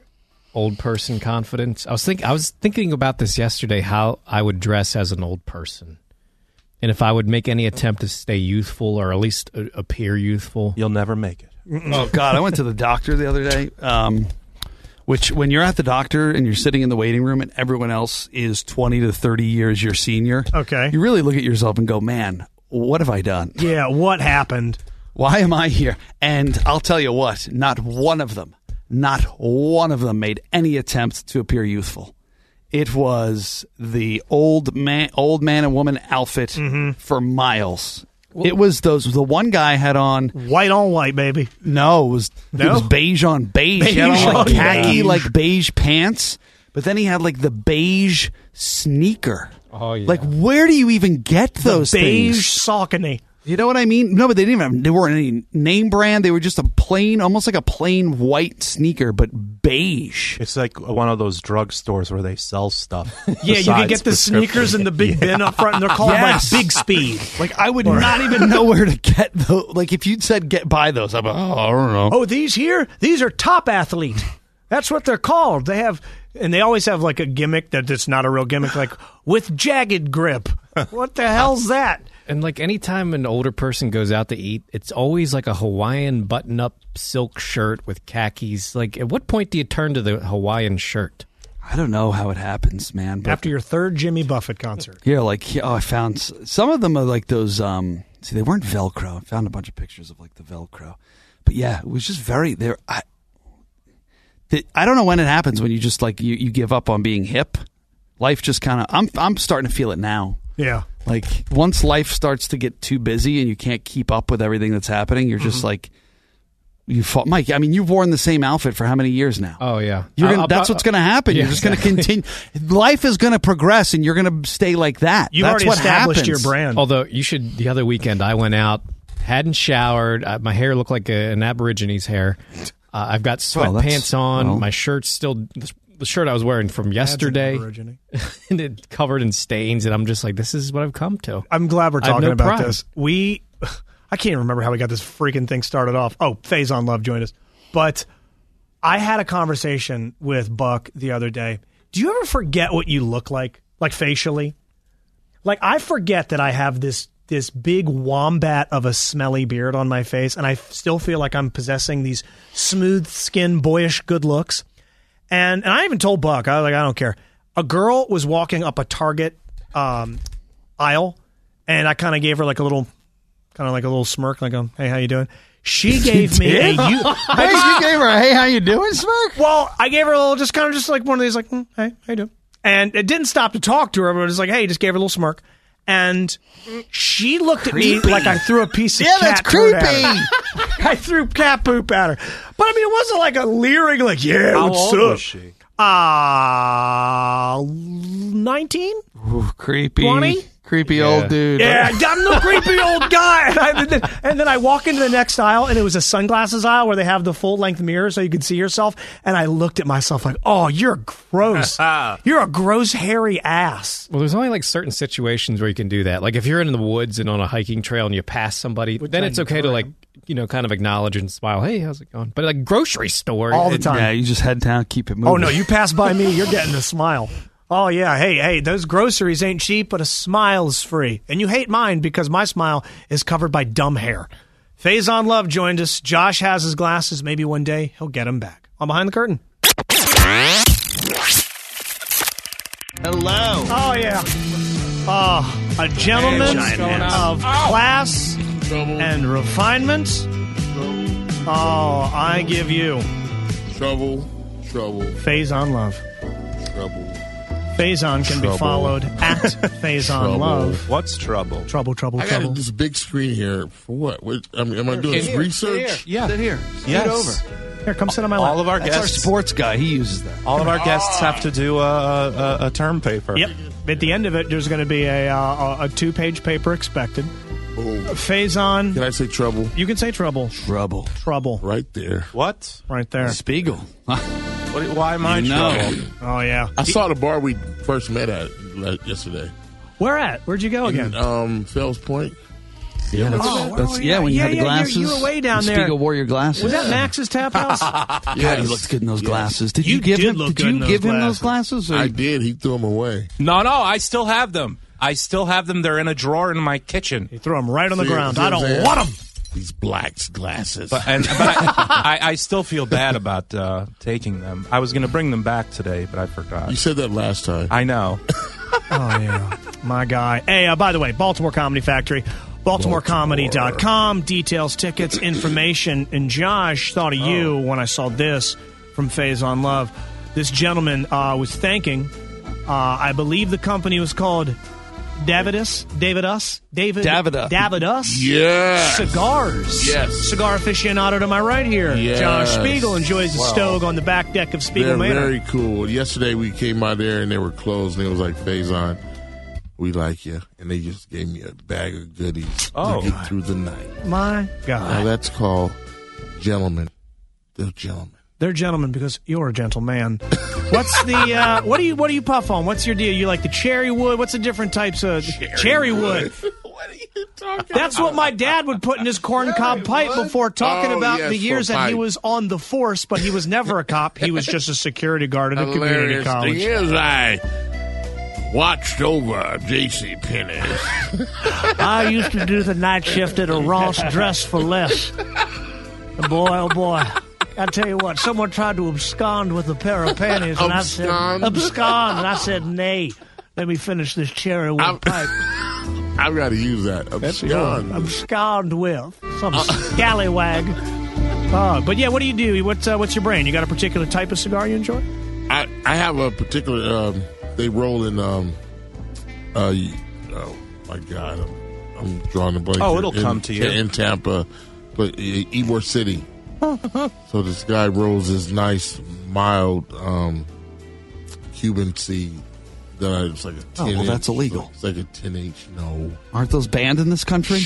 old person confidence. I was think I was thinking about this yesterday, how I would dress as an old person. And if I would make any attempt to stay youthful or at least uh, appear youthful. You'll never make it. Oh, God. I went to the doctor the other day, um, which when you're at the doctor and you're sitting in the waiting room and everyone else is twenty to thirty years your senior, okay, you really look at yourself and go, man, what have I done? Yeah, what happened? Why am I here? And I'll tell you what, not one of them, not one of them made any attempt to appear youthful. It was the old man, old man and woman outfit mm-hmm. for miles. It was those. The one guy had on white on white, baby. No, it was no? it was beige on beige. beige he had on like on khaki, beige. like beige pants. But then he had like the beige sneaker. Oh yeah. Like where do you even get those the beige things? Saucony. You know what I mean? No, but they didn't have. They weren't any name brand. They were just a plain, almost like a plain white sneaker, but beige. It's like one of those drug stores where they sell stuff. Yeah, you can get the sneakers in the big yeah. bin up front, and they're called yes. like Big Speed. Like I would not even know where to get those. Like if you'd said get buy those, I'm like, oh, I don't know. Oh, these here, these are Top Athlete. That's what they're called. They have, and they always have like a gimmick that it's not a real gimmick, like with jagged grip. What the hell's that? And like anytime an older person goes out to eat, it's always like a Hawaiian button-up silk shirt with khakis. Like, at what point do you turn to the Hawaiian shirt? I don't know how it happens, man. But after your third Jimmy Buffett concert. Yeah, like, oh, I found some of them are like those, um, see, they weren't Velcro. I found a bunch of pictures of like the Velcro. But yeah, it was just very, there. I, the, I don't know when it happens when you just like, you, you give up on being hip. Life just kind of, I'm, I'm starting to feel it now. Yeah. Like, once life starts to get too busy and you can't keep up with everything that's happening, you're just mm-hmm. like, you fought, Mike, I mean, you've worn the same outfit for how many years now? Oh, yeah. You're gonna, I'll, that's I'll, what's going to happen. Yeah, you're just exactly. going to continue. Life is going to progress and you're going to stay like that. You've that's already what established happens. your brand. Although, you should, the other weekend, I went out, hadn't showered. Uh, my hair looked like a, an Aborigines hair. Uh, I've got sweatpants oh, on. Well. My shirt's still... The shirt I was wearing from yesterday, and it covered in stains, and I'm just like, this is what I've come to. I'm glad we're talking no about pride. this. We, I can't even remember how we got this freaking thing started off. Oh, Faison Love joined us. But I had a conversation with Buck the other day. Do you ever forget what you look like, like facially? Like, I forget that I have this this big wombat of a smelly beard on my face, and I still feel like I'm possessing these smooth-skinned, boyish good looks. And and I even told Buck, I was like, I don't care. A girl was walking up a Target um, aisle, and I kind of gave her like a little, kind of like a little smirk, like, a, hey, how you doing? She gave me a, you, hey, you gave her a, hey, how you doing smirk? Well, I gave her a little, just kind of just like one of these, like, mm, hey, how you doing? And it didn't stop to talk to her, but it was like, hey, just gave her a little smirk. And she looked creepy. At me like I threw a piece of yeah, cat that's creepy. At her. I threw cat poop at her. But I mean, it wasn't like a leering, like, yeah, How what's old up? was she? Uh, nineteen? Ooh, creepy. twenty? Creepy yeah. old dude. Yeah, I'm the creepy old guy. And, I, and, then, and then I walk into the next aisle, and it was a sunglasses aisle where they have the full-length mirror so you can see yourself. And I looked at myself like, oh, you're gross. You're a gross, hairy ass. Well, there's only like certain situations where you can do that. Like if you're in the woods and on a hiking trail and you pass somebody, Which then it's okay to like, you know, kind of acknowledge and smile. Hey, how's it going? But like grocery store. All the time. Yeah, you just head down, keep it moving. Oh, no, you pass by me, you're getting a smile. Oh, yeah. Hey, hey, those groceries ain't cheap, but a smile's free. And you hate mine because my smile is covered by dumb hair. Faison Love joined us. Josh has his glasses. Maybe one day he'll get them back. On Behind the Curtain. Hello. Oh, yeah. Oh, a gentleman of class and refinement. Oh, I give you trouble, trouble. Faison Love. Trouble. Faison can trouble. be followed at Faison Love. What's trouble? Trouble, trouble, I trouble. got this big screen here for what? what I mean, am I Here, doing here, research? Here. Yeah. Sit here. Sit Yes. over. Here, come sit on my lap. All of our That's guests. our sports guy. He uses that. All of our guests have to do a, a, a term paper. Yep. At the end of it, there's going to be a uh, a two-page paper expected. Oh. Faison. Can I say trouble? You can say trouble. Trouble. Trouble. Right there. What? Right there. Spiegel. What, why am I You know. trouble? Oh, yeah. I saw the bar we first met at like, yesterday. Where at? Where'd you go again? In, um, Fells Point. Yeah, that's, Oh, that's oh, yeah. When you yeah, had the yeah, you're- glasses, you were way down and there. Spiegel wore your glasses. Was that Max's Tap House? God, he looked good in those glasses. Did you, You give did him? look Did good you in those give him those glasses. glasses? or- I did. He threw them away. No, no, I still have them. I still have them. They're in a drawer in my kitchen. He threw them right on the See, ground. see I what I'm don't saying? want them. These blacks glasses. But, and, but I, I, I still feel bad about uh, taking them. I was going to bring them back today, but I forgot. You said that last time. I know. Oh, yeah. My guy. Hey, uh, by the way, Baltimore Comedy Factory, baltimore comedy dot com. Details, tickets, information. And Josh thought of you when I saw this from Phase on Love. This gentleman uh, was thanking, uh, I believe the company was called Davidus, Davidus, David, Davida. Davidus, Yes. Cigars. Yes. Cigar aficionado to my right here. Yes. Josh Spiegel enjoys the Wow. stove on the back deck of Spiegel They're Manor. very cool. Yesterday we came out there and they were closed, and it was like, Faison, we like you. And they just gave me a bag of goodies Oh. to get through the night. My Now God. that's called gentlemen. They're gentlemen. They're gentlemen because you're a gentleman. What's the uh, what do you what do you puff on? What's your deal? You like the cherry wood? What's the different types of cherry, wood? What are you talking That's what my dad would put in his corncob pipe before talking Oh, about yes, the years for that he pipe. was on the force, but he was never a cop. He was just a security guard at a community Hilarious college. thing is, I watched over J C Penney's. I used to do the night shift at a Ross Dress for Less. And boy, oh boy. I tell you what, someone tried to abscond with a pair of panties, and I said, Abscond? abscond, and I said, nay, let me finish this cherry wood pipe. I've got to use that. Abscond. Abscond with some scallywag. Uh, but yeah, what do you do? What, uh, what's your brand? You got a particular type of cigar you enjoy? I, I have a particular. Um, they roll in. Um, uh, oh my God, I'm, I'm drawing a blank. Oh, here. it'll in, come to you. in Tampa, but uh, Ybor City. So this guy rolls this nice, mild um, Cuban seed. That it's like a ten Oh, well, inch. that's illegal. It's like a ten inch. No, Aren't those banned in this country?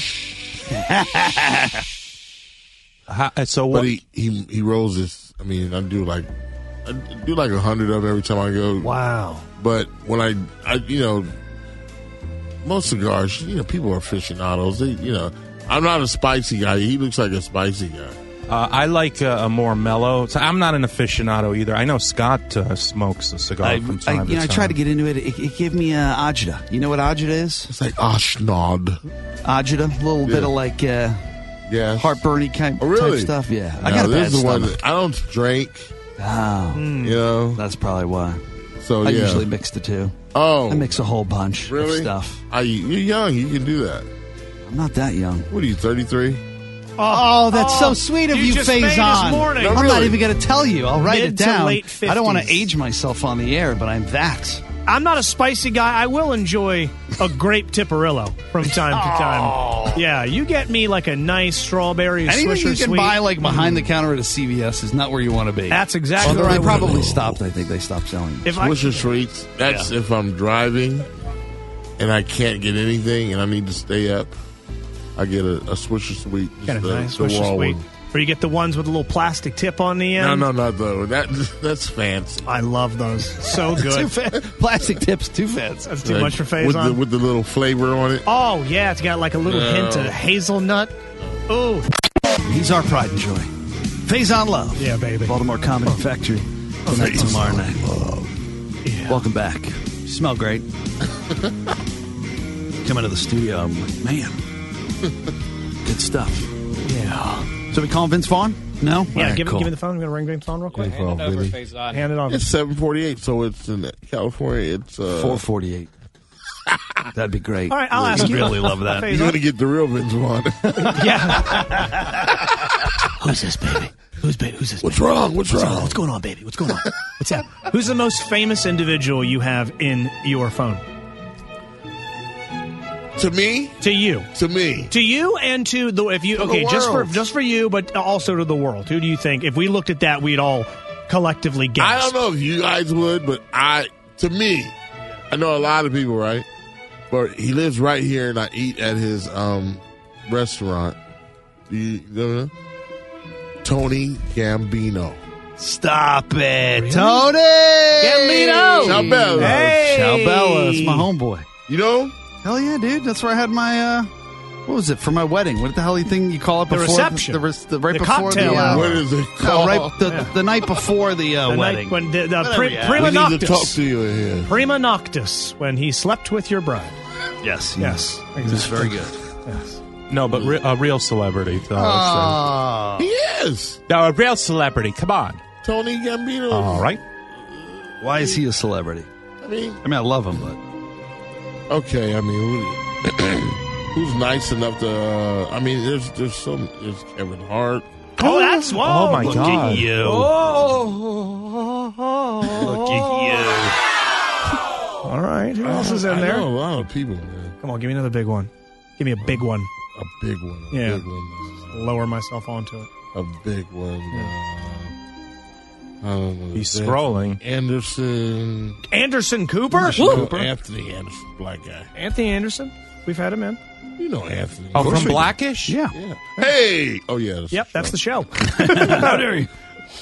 How, so but what? he, he he rolls this. I mean, I do like I do like a hundred of them every time I go. Wow. But when I, I you know, most cigars, you know, people are aficionados. They, you know, I'm not a spicy guy. He looks like a spicy guy. Uh, I like a, a more mellow. So I'm not an aficionado either. I know Scott uh, smokes a cigar I, from time I, to you know, I time. tried to get into it. It, it gave me uh, agita. You know what agita is? It's like Ashnod. Agita, a little Yeah. bit of like uh, Yeah. heartburny kind Oh, really? type stuff. Yeah, No, I got a bad this is the one stomach. that I don't drink. Oh, You know, that's probably why. so I yeah. usually mix the two. oh, I mix a whole bunch really? of stuff. I, you're young. You can do that. I'm not that young. What are you, thirty-three? Oh, that's Oh, so sweet of you you, just made this Faison. morning. No, I'm not really. even going to tell you. I'll write Mid it to down. late I don't want to fifties. age myself on the air, but I'm that. I'm not a spicy guy. I will enjoy a grape Tiparillo from time to time. Yeah, you get me like a nice strawberry Anything Swisher you can sweet. buy like behind the counter at a C V S is not where you want to be. That's exactly Although where I they would- probably stopped. I think they stopped selling them. If I, Swisher Sweets. That's if I'm driving and I can't get anything and I need to stay up. I get a, a Swisher Sweet. Get a just the- nice the Swisher raw sweet. one. Where you get the ones with a little plastic tip on the end. No, no, not though. That that's fancy. I love those. So Too good. fa- plastic tips, too fancy. That's too Like, much for Faison. with the, with the little flavor on it. Oh, yeah, it's got like a little No. hint of hazelnut. Ooh. He's our pride and joy. Faison Love. Yeah, baby. Baltimore Comedy Factory. Tonight, Faison tomorrow night. Yeah. Welcome back. You smell great. Coming to the studio, I'm like, man, good stuff. Yeah. So we call Vince Vaughn? No? Yeah, All right, give, cool. give me the phone. I'm going to ring Vince phone real quick. Hand it over, Faison. Hand it over. It's seven forty-eight, so it's in California. It's uh, four forty-eight. That'd be great. All right, I'll ask you. Really love that. You're going to get the real Vince Vaughn. Yeah. Who's this, baby? Who's baby? Who's this? What's baby? wrong? What's What's, wrong? what's going on, baby? What's going on? What's that? Who's the most famous individual you have in your phone? To me? To you. To me. To you and to the if you To the okay just for world. just for you, but also to the world. Who do you think? If we looked at that, we'd all collectively guess. I don't know if you guys would, but I, to me, I know a lot of people, right? But he lives right here, and I eat at his um restaurant. Do you know? Tony Gambino. Stop it, Really? Tony! Gambino! Ciao Bella. Hey! Ciao Bella. It's my homeboy. You know? Hell yeah, dude. That's where I had my uh, What was it for my wedding? What the hell you thing you call it The before reception. The, the, the, right The before cocktail the, uh, hour. What is it No, called? right the, Yeah. the night before the, uh, The night wedding. when the, the Whatever pri- you have. prima We need to noctis. talk to you in here. Prima noctis, when he slept with your bride. Yes, Yes, It was exactly. very good. Yes. No, but re- a real celebrity. though. Oh. He is. No, a real celebrity. Come on. Tony Gambino. All right. Why is he a celebrity? I mean, I mean, I love him, but okay. I mean, who, who's nice enough to? Uh, I mean, there's there's some there's Kevin Hart. Oh, that's whoa! Oh, my look God. At you. Oh, look at you! All right, who else is in I there? know a lot of people, man. Come on, give me another big one. Give me a big one. A big one. A Yeah. big one. Lower myself onto it. A big one. Uh, I don't know. He's There's scrolling. Anderson. Anderson Cooper. No, Cooper. Anthony Anderson, black guy. Anthony Anderson. We've had him in. You know Anthony. Oh, Of course from we do. Blackish? yeah. Yeah. Hey. Oh yeah. Yep, that's the show. How dare you?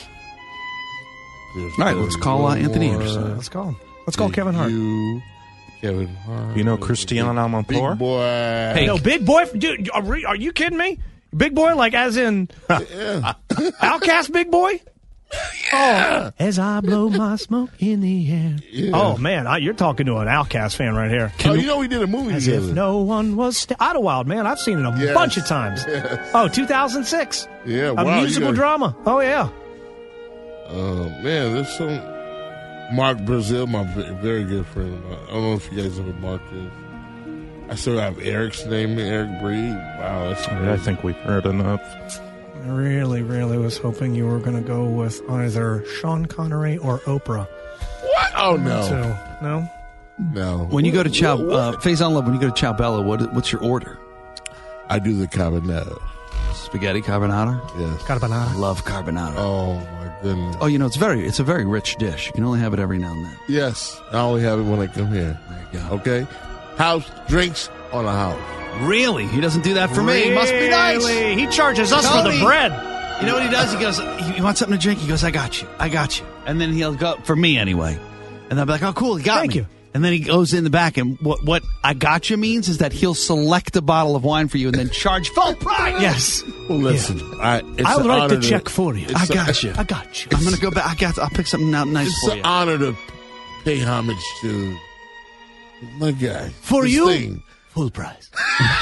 There's All right, let's call uh, Anthony more. Anderson. Let's call him. Let's call Kevin Hart. You, Kevin Hart. You know Cristiano Amanpour? Big boy. Hey. No, big boy. Dude, are, we- are you kidding me? Big boy, like as in Yeah. Outcast big boy? Oh, as I blow my smoke in the air. Yeah. Oh, man, I, you're talking to an Outcast fan right here. Oh, you know we did a movie As together. if no one was... St- Idlewild, man. I've seen it a Yes. bunch of times. Yes. Oh, two thousand six. Yeah, A wow, you musical got- drama. Oh, yeah. Uh, man, there's some Mark Brazil, my ve- very good friend of mine. I don't know if you guys know who Mark is. I still have Eric's name, Eric Breed. Wow, that's I think we've heard enough. I really, really was hoping you were going to go with either Sean Connery or Oprah. What? Oh no, So, no? no. When you go to Chow, What- what? uh, Phase on Love, when you go to Chow Bella, what, what's your order? I do the carbonara. Spaghetti carbonara? Yes. Carbonara. Love carbonara. Oh my goodness. Oh, you know, it's very, it's a very rich dish. You can only have it every now and then. Yes, I only have it when I come here. There you go. Okay, house drinks on a house. Really? He doesn't do that for me. Must be nice. Really? He charges us for Tony. the bread. You know what he does? He goes, "You want something to drink?" He goes, "I got you. I got you." And then he'll go for me anyway. And I'll be like, "Oh, cool, he got Thank me." you. And then he goes in the back, and what what I got you means is that he'll select a bottle of wine for you and then charge full price. Yes. Well, listen, I, it's I'll an write honor the to- check for you. it's I a- got you. I got you. I'm gonna go back. I got. I'll pick something out nice It's for an you. honor to pay homage to my guy. For This you? thing. Full price.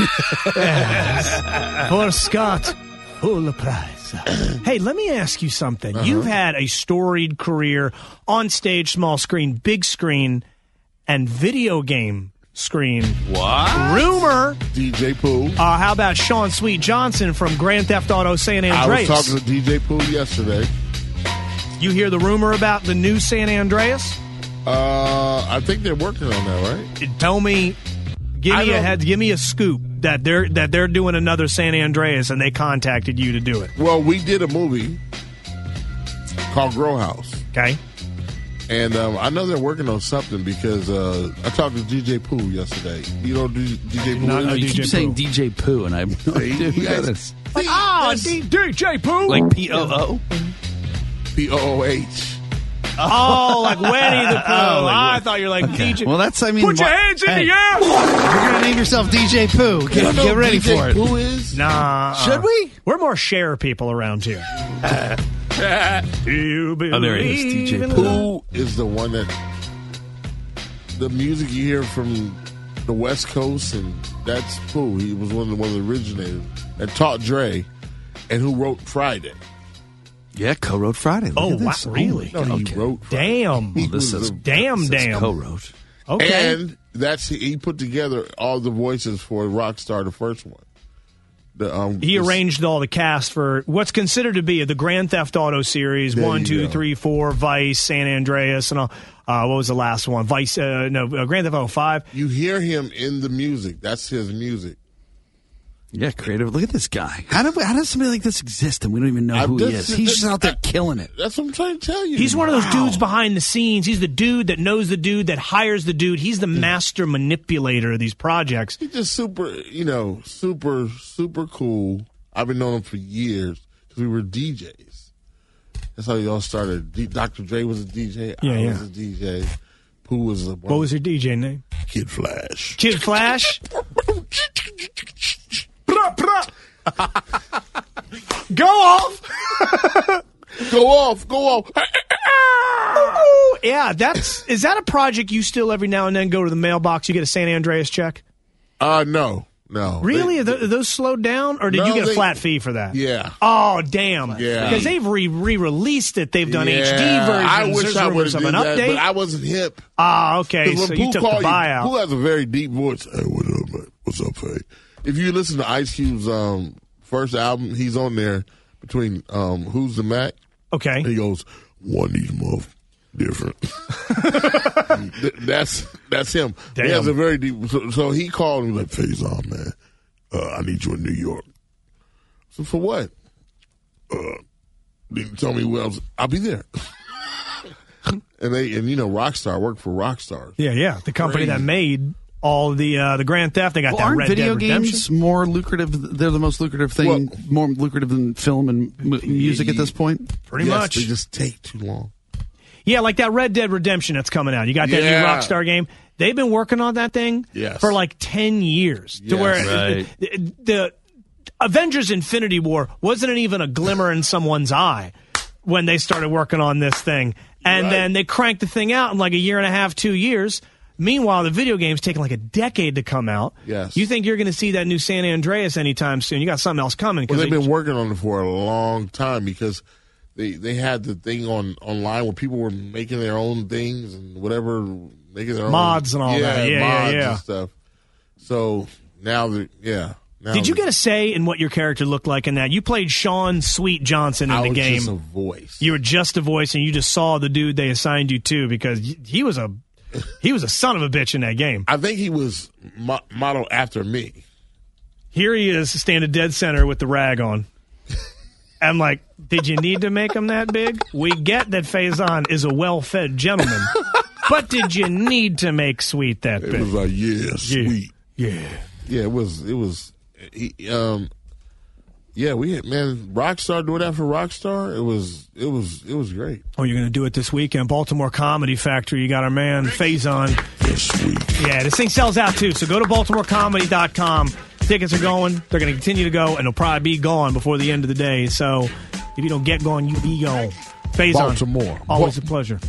Yes. For Scott, full price. Hey, let me ask you something. Uh-huh. You've had a storied career on stage, small screen, big screen, and video game screen. What? Rumor. D J Pooh. Uh, how about Sean Sweet Johnson from Grand Theft Auto San Andreas? I was talking to D J Pooh yesterday. You hear the rumor about the new San Andreas? Uh, I think they're working on that, right? Tell me, give I me a don't- head, give me a scoop that they're that they're doing another San Andreas and they contacted you to do it. Well, we did a movie called Grow House. Okay. And um, I know they're working on something because uh, I talked to D J Pooh yesterday. You know who D J Pooh not know is? You D J keep Pooh. saying D J Pooh, and I have no Hey, idea who you that guys- is. Like, ah, D J Pooh. Like P O O. P O O H. Oh, like Winnie the Pooh. Oh, like I what? thought you were like Okay. D J. Well, that's I mean. Put your what- hands in hey, the air. You're gonna name yourself D J Pooh. You Get, don't know get who ready D J for it. Pooh is? Nah. Should we? We're more share people around here. Do you believe Oh, there he is, D J in Pooh. love? Pooh is the one that the music you hear from the West Coast, and that's Pooh. He was one of the one of the originators that taught Dre, and who wrote Friday. Yeah, co-wrote Friday. Look Oh, at this. wow, really? No, he Okay. wrote. Friday. Damn. He This was is a- Damn, this is damn. co-wrote. Okay. And that's he put together all the voices for Rockstar, the first one. The, um, He this- arranged all the cast for what's considered to be the Grand Theft Auto series There one, you two, go. three, four, Vice, San Andreas, and all. Uh, what was the last one? Vice, uh, no, uh, Grand Theft Auto five. You hear him in the music. That's his music. Yeah, creative. Look at this guy. How, do, how does somebody like this exist and we don't even know I'm who he just- is? He's just out there killing it. That's what I'm trying to tell you. He's one of those Wow. dudes behind the scenes. He's the dude that knows the dude that hires the dude. He's the master manipulator of these projects. He's just super, you know, super, super cool. I've been knowing him for years because we were D Js. That's how we all started. D- Doctor Dre was a D J. Yeah, I yeah. was a D J. Pooh was a What was your D J name? Kid Flash. Kid Flash? Go off. Go off. Go off. Ooh, yeah, that's is that a project you still every now and then go to the mailbox? You get a San Andreas check? Uh, no, no. Really? They, are, th- are those slowed down, or did No, you get a they- flat fee for that? Yeah. Oh, damn. Yeah. Because they've re re-released it. They've done yeah, H D versions. I wish There's I would rumors have of did an that, update. but I wasn't hip. Ah, okay. 'Cause So when you Pooh took the call buyout. Pooh has a very deep voice. Hey, what up, man? What's up, hey? If you listen to Ice Cube's um, first album, he's on there between um, Who's the Mac? Okay. He goes, one of these muff different. that's that's him. Damn. He has a very deep. So, so he called me like, Faison, man, uh, I need you in New York. So for what? Uh, didn't tell me who else. I'll be there. and they and you know, Rockstar worked for Rockstar. Yeah, yeah. The company Crazy. that made all the uh, the Grand Theft. They got Well, that aren't Red video Dead Redemption. games more lucrative? They're the most lucrative thing, Well- more lucrative than film and m- music at this point? Pretty Yes, much. They just take too long. Yeah, like that Red Dead Redemption that's coming out. You got that Yeah. new Rockstar game. They've been working on that thing Yes. for like ten years. To Yes. where Right. the, the Avengers Infinity War wasn't even a glimmer in someone's eye when they started working on this thing. And Right. then they cranked the thing out in like a year and a half, two years. Meanwhile, the video game's taking like a decade to come out. Yes. You think you're going to see that new San Andreas anytime soon? You got something else coming. Well, 'cause they've they- been working on it for a long time because they they had the thing on online where people were making their own things and whatever, making their Mods own, and all yeah, that. Yeah, yeah, mods yeah. and stuff. So now that yeah, now Did you that- get a say in what your character looked like in that? You played Sean Sweet Johnson in I the was game. just a voice. You were just a voice, and you just saw the dude they assigned you to because y- he was a he was a son of a bitch in that game. I think he was mo- modeled after me. Here he is standing dead center with the rag on. I'm like, did you need to make him that big? We get that Faison is a well-fed gentleman, but did you need to make Sweet that It big? was like yeah, sweet. Yeah. Yeah, it was. It was. He, um, yeah, we had man. Rockstar doing that for Rockstar. It was. It was. It was great. Oh, you're going to do it this weekend. Baltimore Comedy Factory. You got our man Faison. This week. Yeah, this thing sells out too. So go to baltimore comedy dot com. Tickets are going. They're going to continue to go, and they'll probably be gone before the end of the day. So if you don't get going, you be gone. Faison. Baltimore. Always a pleasure.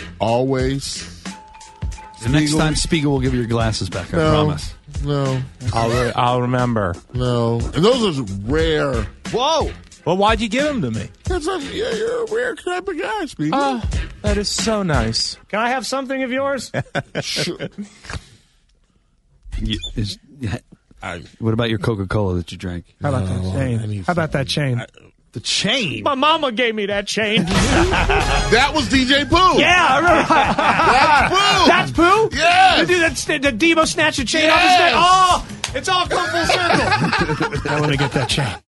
Always. The next Spiegel. time Spiegel will give you your glasses back, I No. promise. No. I'll, re- I'll remember. No. And those are rare. Whoa! Well, why'd you give them to me? That's a, yeah, you're a rare type of guy, Spiegel. Oh, that is so nice. Can I have something of yours? Sure. You- is- yeah. I, What about your Coca-Cola that you drank? How about that I chain? need How about that chain? The chain. My mama gave me that chain. that was D J Pooh. Yeah, I remember. That's Pooh. That's Pooh? Yes. The dude that the Debo snatched the chain off his Yes. neck. Oh, it's all come full circle. Now let me get that chain.